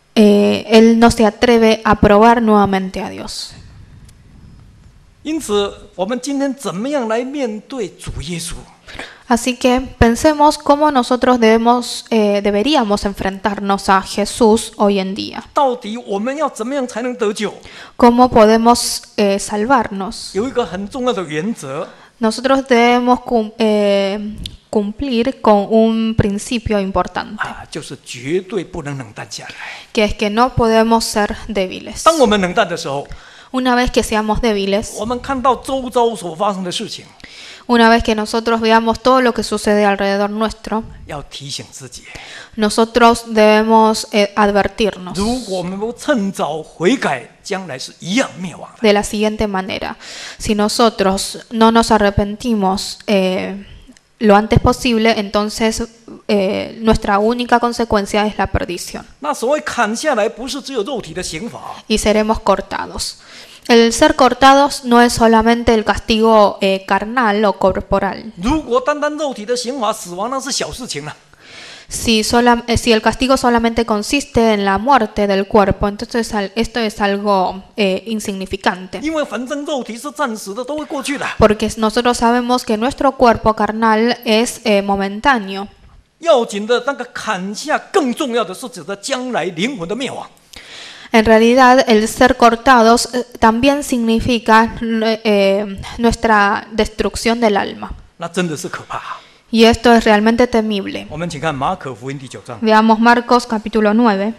Eh, él no se atreve a probar nuevamente a Dios. 因此，我们今天怎么样来面对主耶稣？ Así que pensemos cómo nosotros debemos, eh, deberíamos enfrentarnos a Jesús hoy en día. 到底我们要怎么样才能得救？ ¿Cómo podemos eh, salvarnos? 有一个很重要的原则， Nosotros debemos cum- eh, cumplir con un principio importante, 啊，就是绝对不能冷淡下来。 que es que no podemos ser débiles. 当我们冷淡的时候， Una vez que seamos débiles, 我们看到周遭所发生的事情， una vez que nosotros veamos todo lo que sucede alrededor nuestro, 要提醒自己： nosotros debemos eh, advertirnos 如果我们不趁早悔改，将来是一样灭亡的。 de la siguiente manera. Si nosotros no nos arrepentimos eh, lo antes posible, entonces eh, nuestra única consecuencia es la perdición 那所谓砍下来，不是只有肉体的刑罚， y seremos cortados. El ser cortados no es solamente el castigo eh, carnal o corporal. 如果单单肉体的刑罚，死亡那是小事情了。 Si, sola- eh, si el castigo solamente consiste en la muerte del cuerpo, entonces al- esto es algo eh, insignificante. 因为反正肉体是暂时的，都会过去的。 Porque nosotros sabemos que nuestro cuerpo carnal es eh, momentáneo. 要紧的那个砍下，更重要的是指的将来灵魂的灭亡。 En realidad, el ser cortados eh, también significa eh, nuestra destrucción del alma. 那真的是可怕。 Y esto es realmente temible. 我们请看马可福音第九章。 Veamos Marcos capítulo nueve.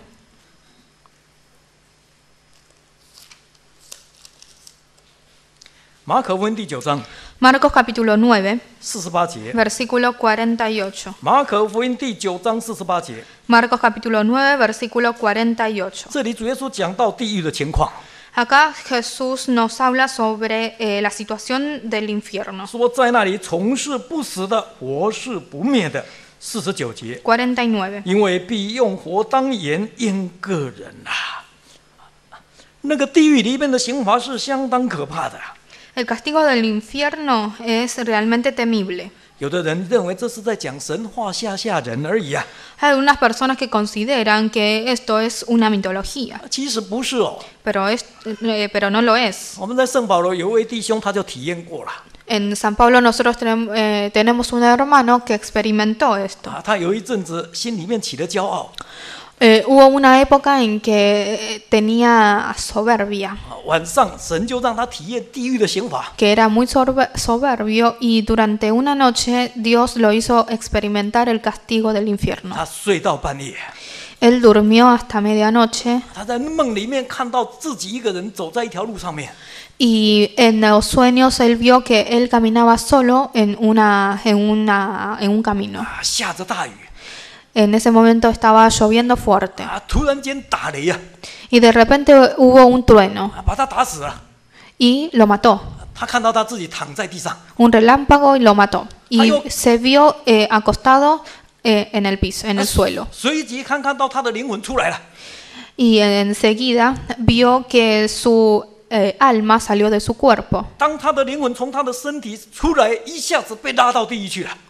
马可福音第九章 Marcos capítulo nueve, 四十八节。 versículo cuarenta y ocho. 马可福音第九章四十八节， Marcos capítulo nueve, versículo cuarenta y ocho. 这里主耶稣讲到地狱的情况， Acá Jesús nos habla sobre eh, la situación del infierno. 说在那里从事不死的，活是不灭的。四十九节， cuarenta y nueve. 因为必用火当盐腌个人啊。那个地狱里面的刑罚是相当可怕的。 El castigo del infierno es realmente temible. 有的人认为这是在讲神话吓吓人而已啊， Hay algunas personas que consideran que esto es una mitología, 其实不是哦。 pero, es, eh, pero no lo es. 我们在圣保罗有一位弟兄，他就体验过了 En San Pablo nosotros tenem- eh, tenemos un hermano que experimentó esto. 啊，他有一阵子心里面起了骄傲， Eh, hubo una época en que eh, tenía soberbia, 啊晚上神就让他体验地狱的刑罚。 que era muy sorbe- soberbio y durante una noche Dios lo hizo experimentar el castigo del infierno. 他睡到半夜， Él durmió hasta medianoche 他在梦里面看到自己一个人走在一条路上面， y en los sueños él vio que él caminaba solo en, una, en, una, en un camino. 啊，下着大雨， En ese momento estaba lloviendo fuerte 啊，突然间打雷呀、 y de repente hubo un trueno 啊，把他打死了。 y lo mató. 他看到他自己躺在地上， Un relámpago y lo mató. Y Ay, oh. se vio eh, acostado eh, en el piso, en el suelo. 随即看看到他的灵魂出来了， Y enseguida vio que su eh, alma salió de su cuerpo. 当他的灵魂从他的身体出来，一下子被拉到地狱去了。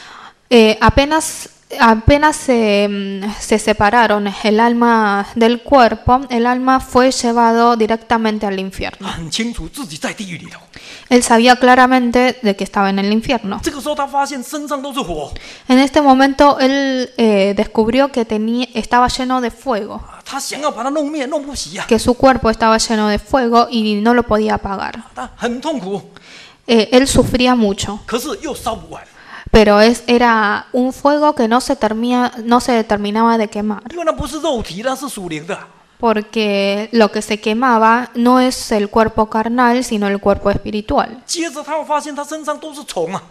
Eh, apenas apenas se, mm, se separaron el alma del cuerpo, el alma fue llevado directamente al infierno. 他很清楚自己在地狱里头。 Él sabía claramente de que estaba en el infierno. 这个时候，他发现身上都是火， En este momento él eh, descubrió que tenía, estaba lleno de fuego, 啊他想要把它弄灭，弄不熄呀、 que su cuerpo estaba lleno de fuego y no lo podía apagar. 他很痛苦， Eh, él sufría mucho, 可是又烧不完， pero es, era un fuego que no se, termina, no se terminaba de quemar, 因为那不是肉体，那是属灵的。 porque lo que se quemaba no es el cuerpo carnal, sino el cuerpo espiritual. 接着他会发现他身上都是虫啊，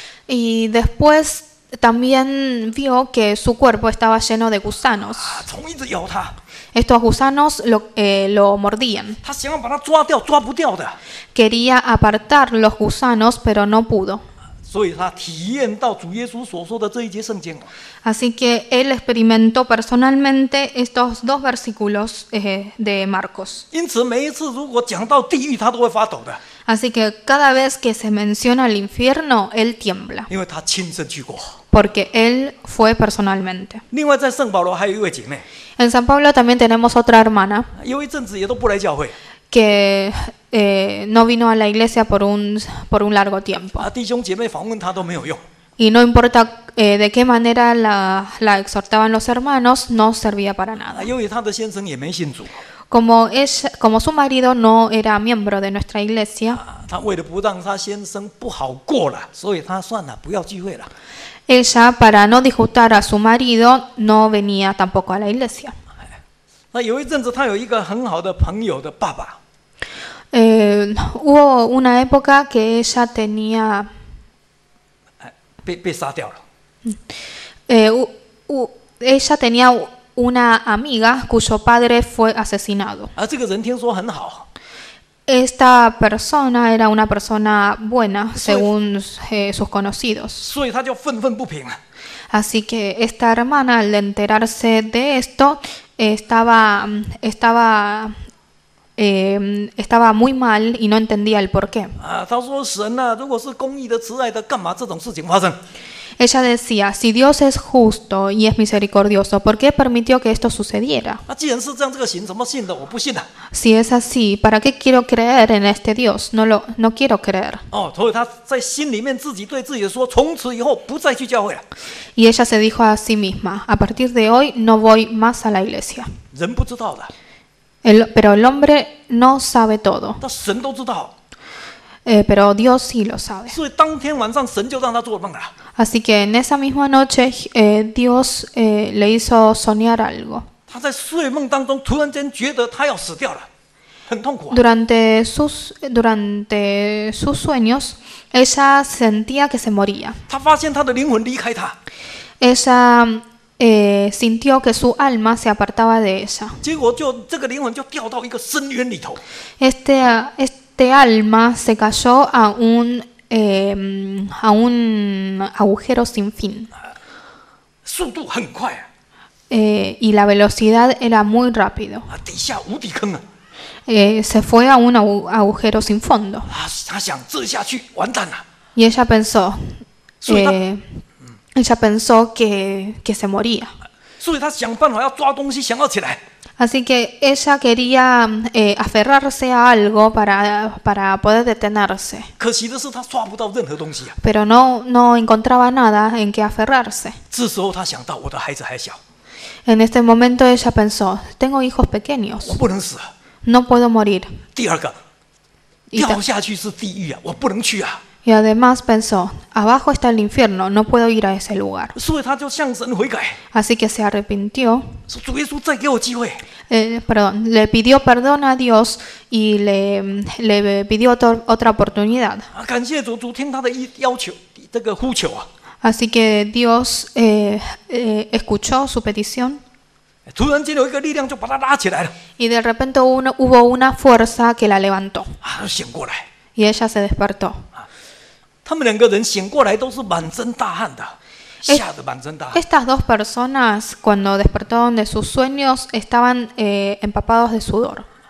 Y después también vio que su cuerpo estaba lleno de gusanos. 啊，虫一直咬他， Estos gusanos lo, eh, lo mordían. 他想要把它抓掉，抓不掉的， Quería apartar los gusanos, pero no pudo. 所以他体验到主耶稣所说的这一节圣经。 Así que él experimentó personalmente estos dos versículos eh, de Marcos. 因此，每一次如果讲到地狱，他都会发抖的， Así que cada vez que se menciona el infierno, él tiembla, 因为他亲身去过。 porque él fue personalmente. 另外，在圣保罗还有一位姐妹， En San Pablo también tenemos otra hermana 有一阵子也都不来教会 que eh, no vino a la iglesia por un, por un largo tiempo. 啊，弟兄姐妹访问他都没有用。 Y no importa eh, de qué manera la, la exhortaban los hermanos, no servía para 啊， nada. 由于他的先生也没信主 Como, ella, como su marido no era miembro de nuestra iglesia, 啊，他为了不让他先生不好过了，所以他算了，不要聚会了。 ella, para no disgustar a su marido, no venía tampoco a la iglesia. 那有一阵子，他有一个很好的朋友的爸爸， Eh, hubo una época que ella tenía, 被被杀掉了。 eh, u- u- ella tenía una amiga cuyo padre fue asesinado. 而这个人听说很好， Esta persona era una persona buena, Sí. según eh, sus conocidos. 所以他就愤愤不平啊。 Así que esta hermana, al enterarse de esto, eh, estaba, estaba, eh, estaba muy mal y no entendía el por qué. 啊，他说：“神啊，如果是公义的、慈爱的，干嘛这种事情发生？ Ella decía, si Dios es justo y es misericordioso, ¿por qué permitió que esto sucediera? 那、既然是这样，这个行怎么信的？我不信的。 Si es así, ¿para qué quiero creer en este Dios? No, lo, no quiero creer. 哦，所以他在心里面自己对自己说：从此以后不再去教会了。 Y ella se dijo a sí misma, a partir de hoy no voy más a la iglesia. 人不知道的， El- pero el hombre no sabe todo, 但神都知道。 eh, pero Dios sí lo sabe. 所以当天晚上，神就让他做梦了。 Así que en esa misma noche eh, Dios eh, le hizo soñar algo. 他在睡梦当中突然间觉得他要死掉了，很痛苦啊。 Durante sus, durante sus sueños, ella sentía que se moría. 他发现他的灵魂离开他， Ella eh, sintió que su alma se apartaba de ella. 结果就这个灵魂就掉到一个深渊里头。 Este, este alma se cayó a un, eh, a un agujero sin fin. 速度很快啊， Eh, y la velocidad era muy rápido. 啊，底下无底坑啊！ Eh, se fue a un agu- agujero sin fondo. 啊，他想这下去完蛋了， Y ella pensó, 所以他， eh, ella pensó que, que se moría. 所以他想办法要抓东西，想要起来。 Así que ella quería eh, aferrarse a algo para, para poder detenerse, 可惜的是，他抓不到任何东西啊。 pero no, no encontraba nada en que aferrarse. 这时候他想到，我的孩子还小， En este momento ella pensó, tengo hijos 我 pequeños, 不能死啊。 no puedo morir. 第二个， Y, ta- 掉下去是地狱啊，我不能去啊。 y además pensó, abajo está el infierno, no puedo ir a ese lugar. 所以他就向神悔改， Así que se arrepintió, 说主耶稣再给我机会。 eh, perdón, le pidió perdón a Dios y le, le pidió otra otra oportunidad. 啊，感谢主，主听他的一要求，这个呼求啊。 Así que Dios eh, eh, escuchó su petición 突然间有一个力量就把他拉起来了， y de repente hubo una, hubo una fuerza que la levantó 啊，醒过来。 y ella se despertó. 他们两个人醒过来都是满身大汗的，吓得满身大汗。 Estas dos personas, cuando despertaron de sus sueños, estaban eh, empapados de sudor.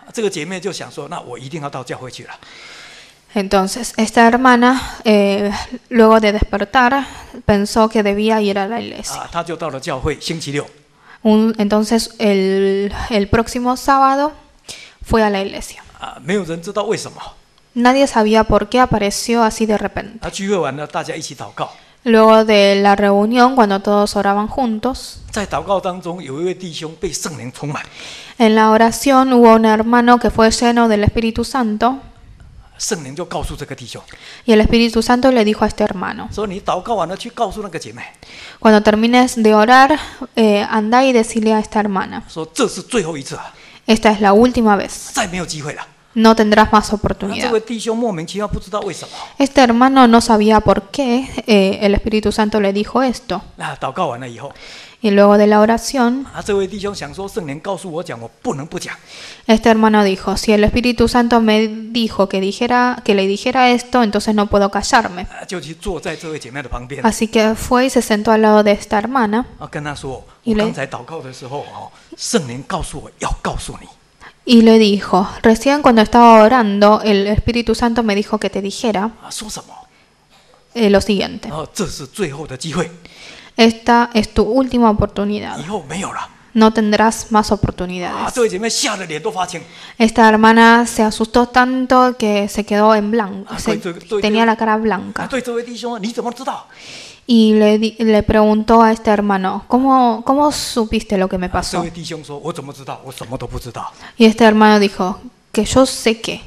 这个姐妹就想说，那我一定要到教会去了。 Entonces, esta hermana, eh, luego de despertar, pensó que debía ir a la iglesia. 啊，她就到了教会，星期六。 Un- entonces, el, el próximo sábado fue a la iglesia. 啊，没有人知道为什么。 Nadie sabía por qué apareció así de repente. 啊，聚会完了，大家一起祷告。 Luego de la reunión, cuando todos oraban juntos, 在祷告当中，有一位弟兄被圣灵充满， en la oración hubo un hermano que fue lleno del Espíritu Santo 圣灵就告诉这个弟兄 y el Espíritu Santo le dijo a este hermano: 说：“你祷告完了，去告诉那个姐妹， cuando termines de orar, eh, anda y decile a esta hermana, 说这是最后一次啊， esta es la última vez, 再没有机会了。” no tendrás más 那这 oportunidad. 位弟兄莫名其妙，不知道为什么。 Este hermano no sabía por qué eh, el Espíritu Santo le dijo esto. 那祷告完了以后， Y luego de la oración, 啊，这位弟兄想说，圣灵告诉我讲，我不能不讲。 este hermano dijo: si el Espíritu Santo me dijo que dijera, que le dijera esto, entonces no puedo callarme. 啊，就去坐在这位姐妹的旁边， Así que fue y se sentó al lado de esta hermana 啊，跟她说， 一类我刚才祷告的时候，哦，圣灵告诉我要告诉你， y le dijo: recién cuando estaba orando, el Espíritu Santo me dijo que te dijera 啊，说什么？ eh, lo siguiente: 然后这是最后的机会， esta es tu última oportunidad, 以后没有了。 no tendrás más 啊， oportunidades. 这位姐妹吓得脸都发青， Esta hermana se asustó tanto que se quedó en blanco, Ah, se- estoy- estoy- tenía la cara 啊， blanca. 对这位弟兄，你怎么知道？ Y le, di- le preguntó a este hermano: ¿Cómo, ¿cómo supiste lo que me 啊，这 pasó? 位弟兄说，我怎么知道？我什么都不知道。 Y este hermano dijo: que yo sé que.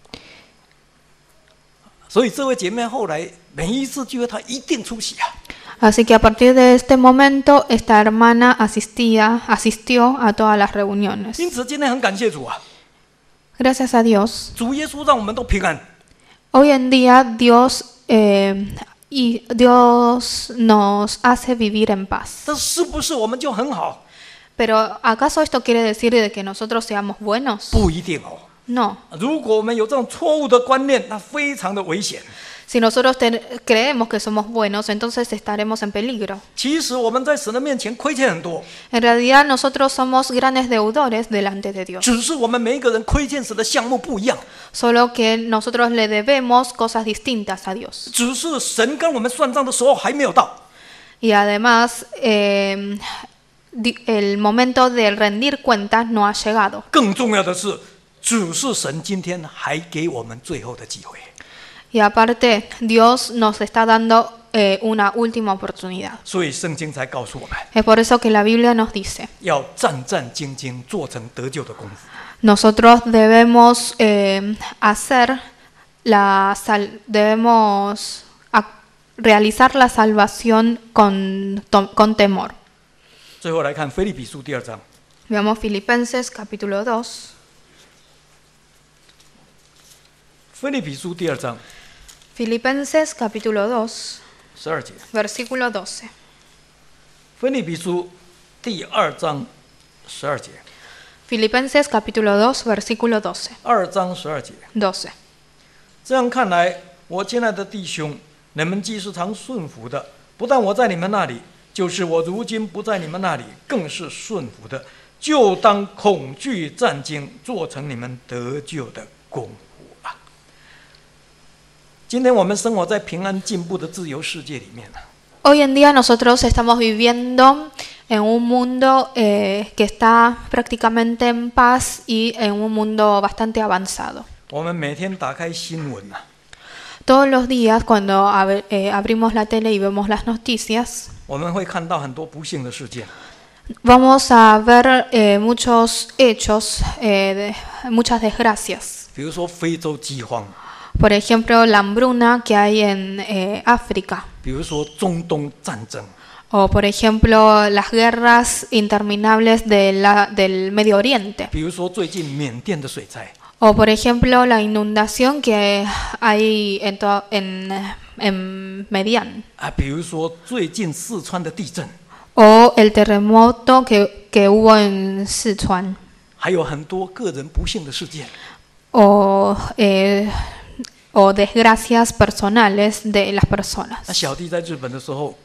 所以这位姐妹后来每一次聚会，她一定出席啊。 Así que a partir de este momento, esta hermana asistía, asistió a todas las reuniones. 因此今天很感谢主啊， Gracias a Dios. 主耶稣让我们都平安。 Hoy en día Dios, eh, y Dios nos hace vivir en paz. 这是不是我们就很好？ Pero ¿acaso esto quiere decir de que nosotros seamos buenos? 不一定哦。 No. 如果我们有这种错误的观念，那非常的危险。 Si nosotros te- creemos que somos buenos, entonces estaremos en peligro. 其实我们在神的面前亏欠很多， En realidad nosotros somos grandes deudores delante de Dios. 只是我们每一个人亏欠神的项目不一样， Solo que nosotros le debemos cosas distintas a Dios. 只是神跟我们算账的时候还没有到。 Y además, eh, di- el momento de rendir cuentas no ha llegado. 更重要的是，只是神今天还给我们最后的机会。 Y aparte, Dios nos está dando eh, una última oportunidad. 所以圣经才告诉我们， Es por eso que la Biblia nos dice: 要战战兢兢，做成得救的功夫。 nosotros debemos eh, hacer la sal- debemos ac- realizar la salvación con, to- con temor. 最后来看腓立比书第二章， Veamos Filipenses capítulo dos. 腓立比书第二章 Filipenses capítulo dos, 十二节， versículo doce. 腓立比书第二章十二节， Filipenses capítulo dos, versículo doce. 二章十二节。 doce. 这样看来，我亲爱的弟兄，你们既是常顺服的，不但我在你们那里，就是我如今不在你们那里，更是顺服的，就当恐惧战兢，做成你们得救的功夫啊！今天我们生活在平安进步的自由世界里面啊， Hoy en día nosotros estamos viviendo en un mundo eh, que está prácticamente en paz y en un mundo bastante avanzado. 我们每天打开新闻啊， Todos los días cuando ab- eh, abrimos la tele y vemos las noticias, 我们会看到很多不幸的事件， vamos a ver eh, muchos hechos, eh, de- muchas desgracias. 比如说非洲饥荒， Por ejemplo, la hambruna que hay en eh, África. 比如说中东战争， O por ejemplo, las guerras interminables de la- del Medio Oriente. 比如说最近缅甸的水灾， O por ejemplo, la inundación que hay en, to- en, en Median. 啊，比如说最近四川的地震， O el terremoto que, que hubo en Sichuan. 还有很多个人不幸的事件。 O, eh, o desgracias personales de las 那 personas. 小弟在日本的时候，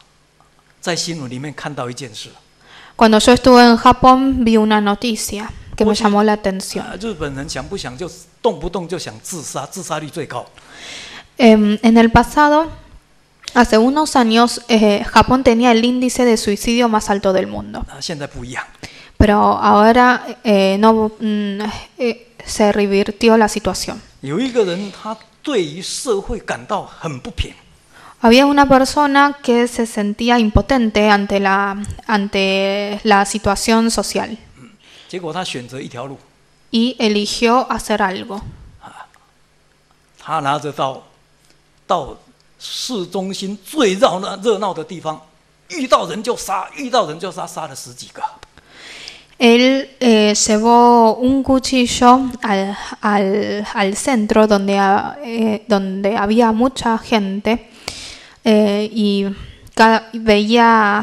在新闻里面看到一件事， Cuando yo estuve en Japón vi una noticia que me llamó la atención. 啊，日本人想不想就动不动就想自杀，自杀率最高。 Em, en el pasado, hace unos años, eh, Japón tenía el índice de suicidio más alto del mundo. 啊，现在不一样。 Pero ahora eh, no, mm, eh, se revirtió la situación. 有一个人，他对于社会感到很不平， Había una persona que se sentía impotente ante la, ante la situación social 结果他选择一条路， y eligió hacer algo. 他拿着刀到市中心最热闹热闹的地方，遇到人就杀，遇到人就杀，杀了十几个。 Él eh, llevó un cuchillo al, al, al centro donde, ha- eh, donde había mucha gente eh, y cada, veía,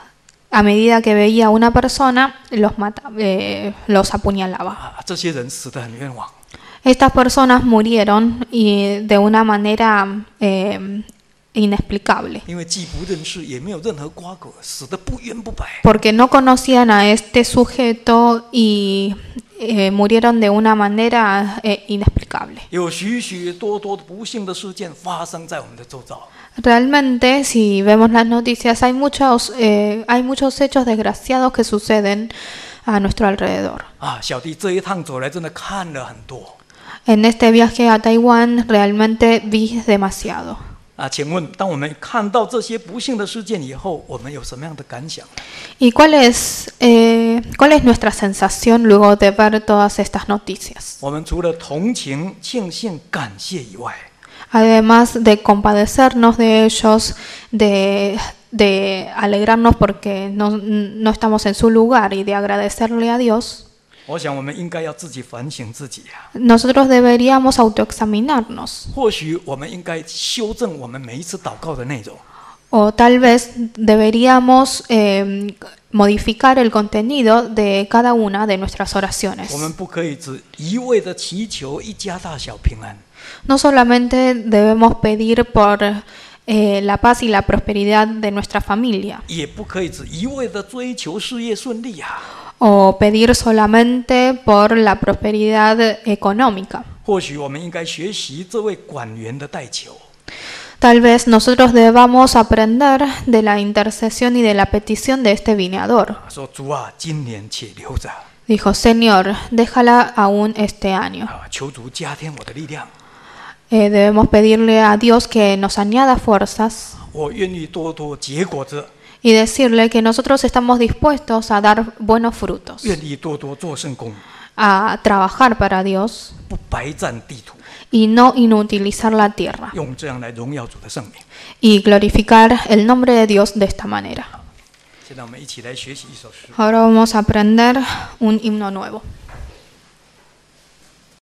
a medida que veía a una persona, los, mata, eh, los apuñalaba. 啊，这些人死得很冤枉。 Estas personas murieron y de una manera eh, inexplicable, 因为既不认识，也没有任何瓜葛，死得不冤不白。 porque no conocían a este sujeto y eh, murieron de una manera eh, inexplicable. 有许许多多的不幸的事件发生在我们的周遭。 Realmente, si vemos las noticias, hay muchos, eh, hay muchos hechos desgraciados que suceden a nuestro alrededor. 啊，小弟这一趟走来，真的看了很多。 En este viaje a Taiwán realmente vi demasiado. 啊，请问，当我们看到这些不幸的事件以后，我们有什么样的感想？ ¿Y cuál es, eh, cuál es nuestra sensación luego de ver todas estas noticias? 我们除了同情、庆幸、感谢以外， Además de compadecernos de ellos, de, de alegrarnos porque no, no estamos en su lugar y de agradecerle a Dios, 我想我们应该要自己反省自己啊。 nosotros deberíamos autoexaminarnos. 或许我们应该修正我们每一次祷告的内容。 O tal vez deberíamos eh, modificar el contenido de cada una de nuestras oraciones. 我们不可以只一味的祈求一家大小平安， No solamente debemos pedir por eh, la paz y la prosperidad de nuestra familia, 也不可以只一味的追求事业顺利啊。 o pedir solamente por la prosperidad económica. 或许我们应该学习这位管员的代求， Tal vez nosotros debamos aprender de la intercesión y de la petición de este viñador. 说主啊，今年且留着， Dijo, Señor, déjala aún este año. 啊，求主加添我的力量， Eh, debemos pedirle a Dios que nos añada fuerzas 我愿意多多结果子， y decirle que nosotros estamos dispuestos a dar buenos frutos, 愿意多多做圣工， a trabajar para Dios 不白占地土， y no inutilizar la tierra 用这样来荣耀主的圣名。 y glorificar el nombre de Dios de esta manera. 现在我们一起来学习一首诗。 Ahora vamos a aprender un himno nuevo.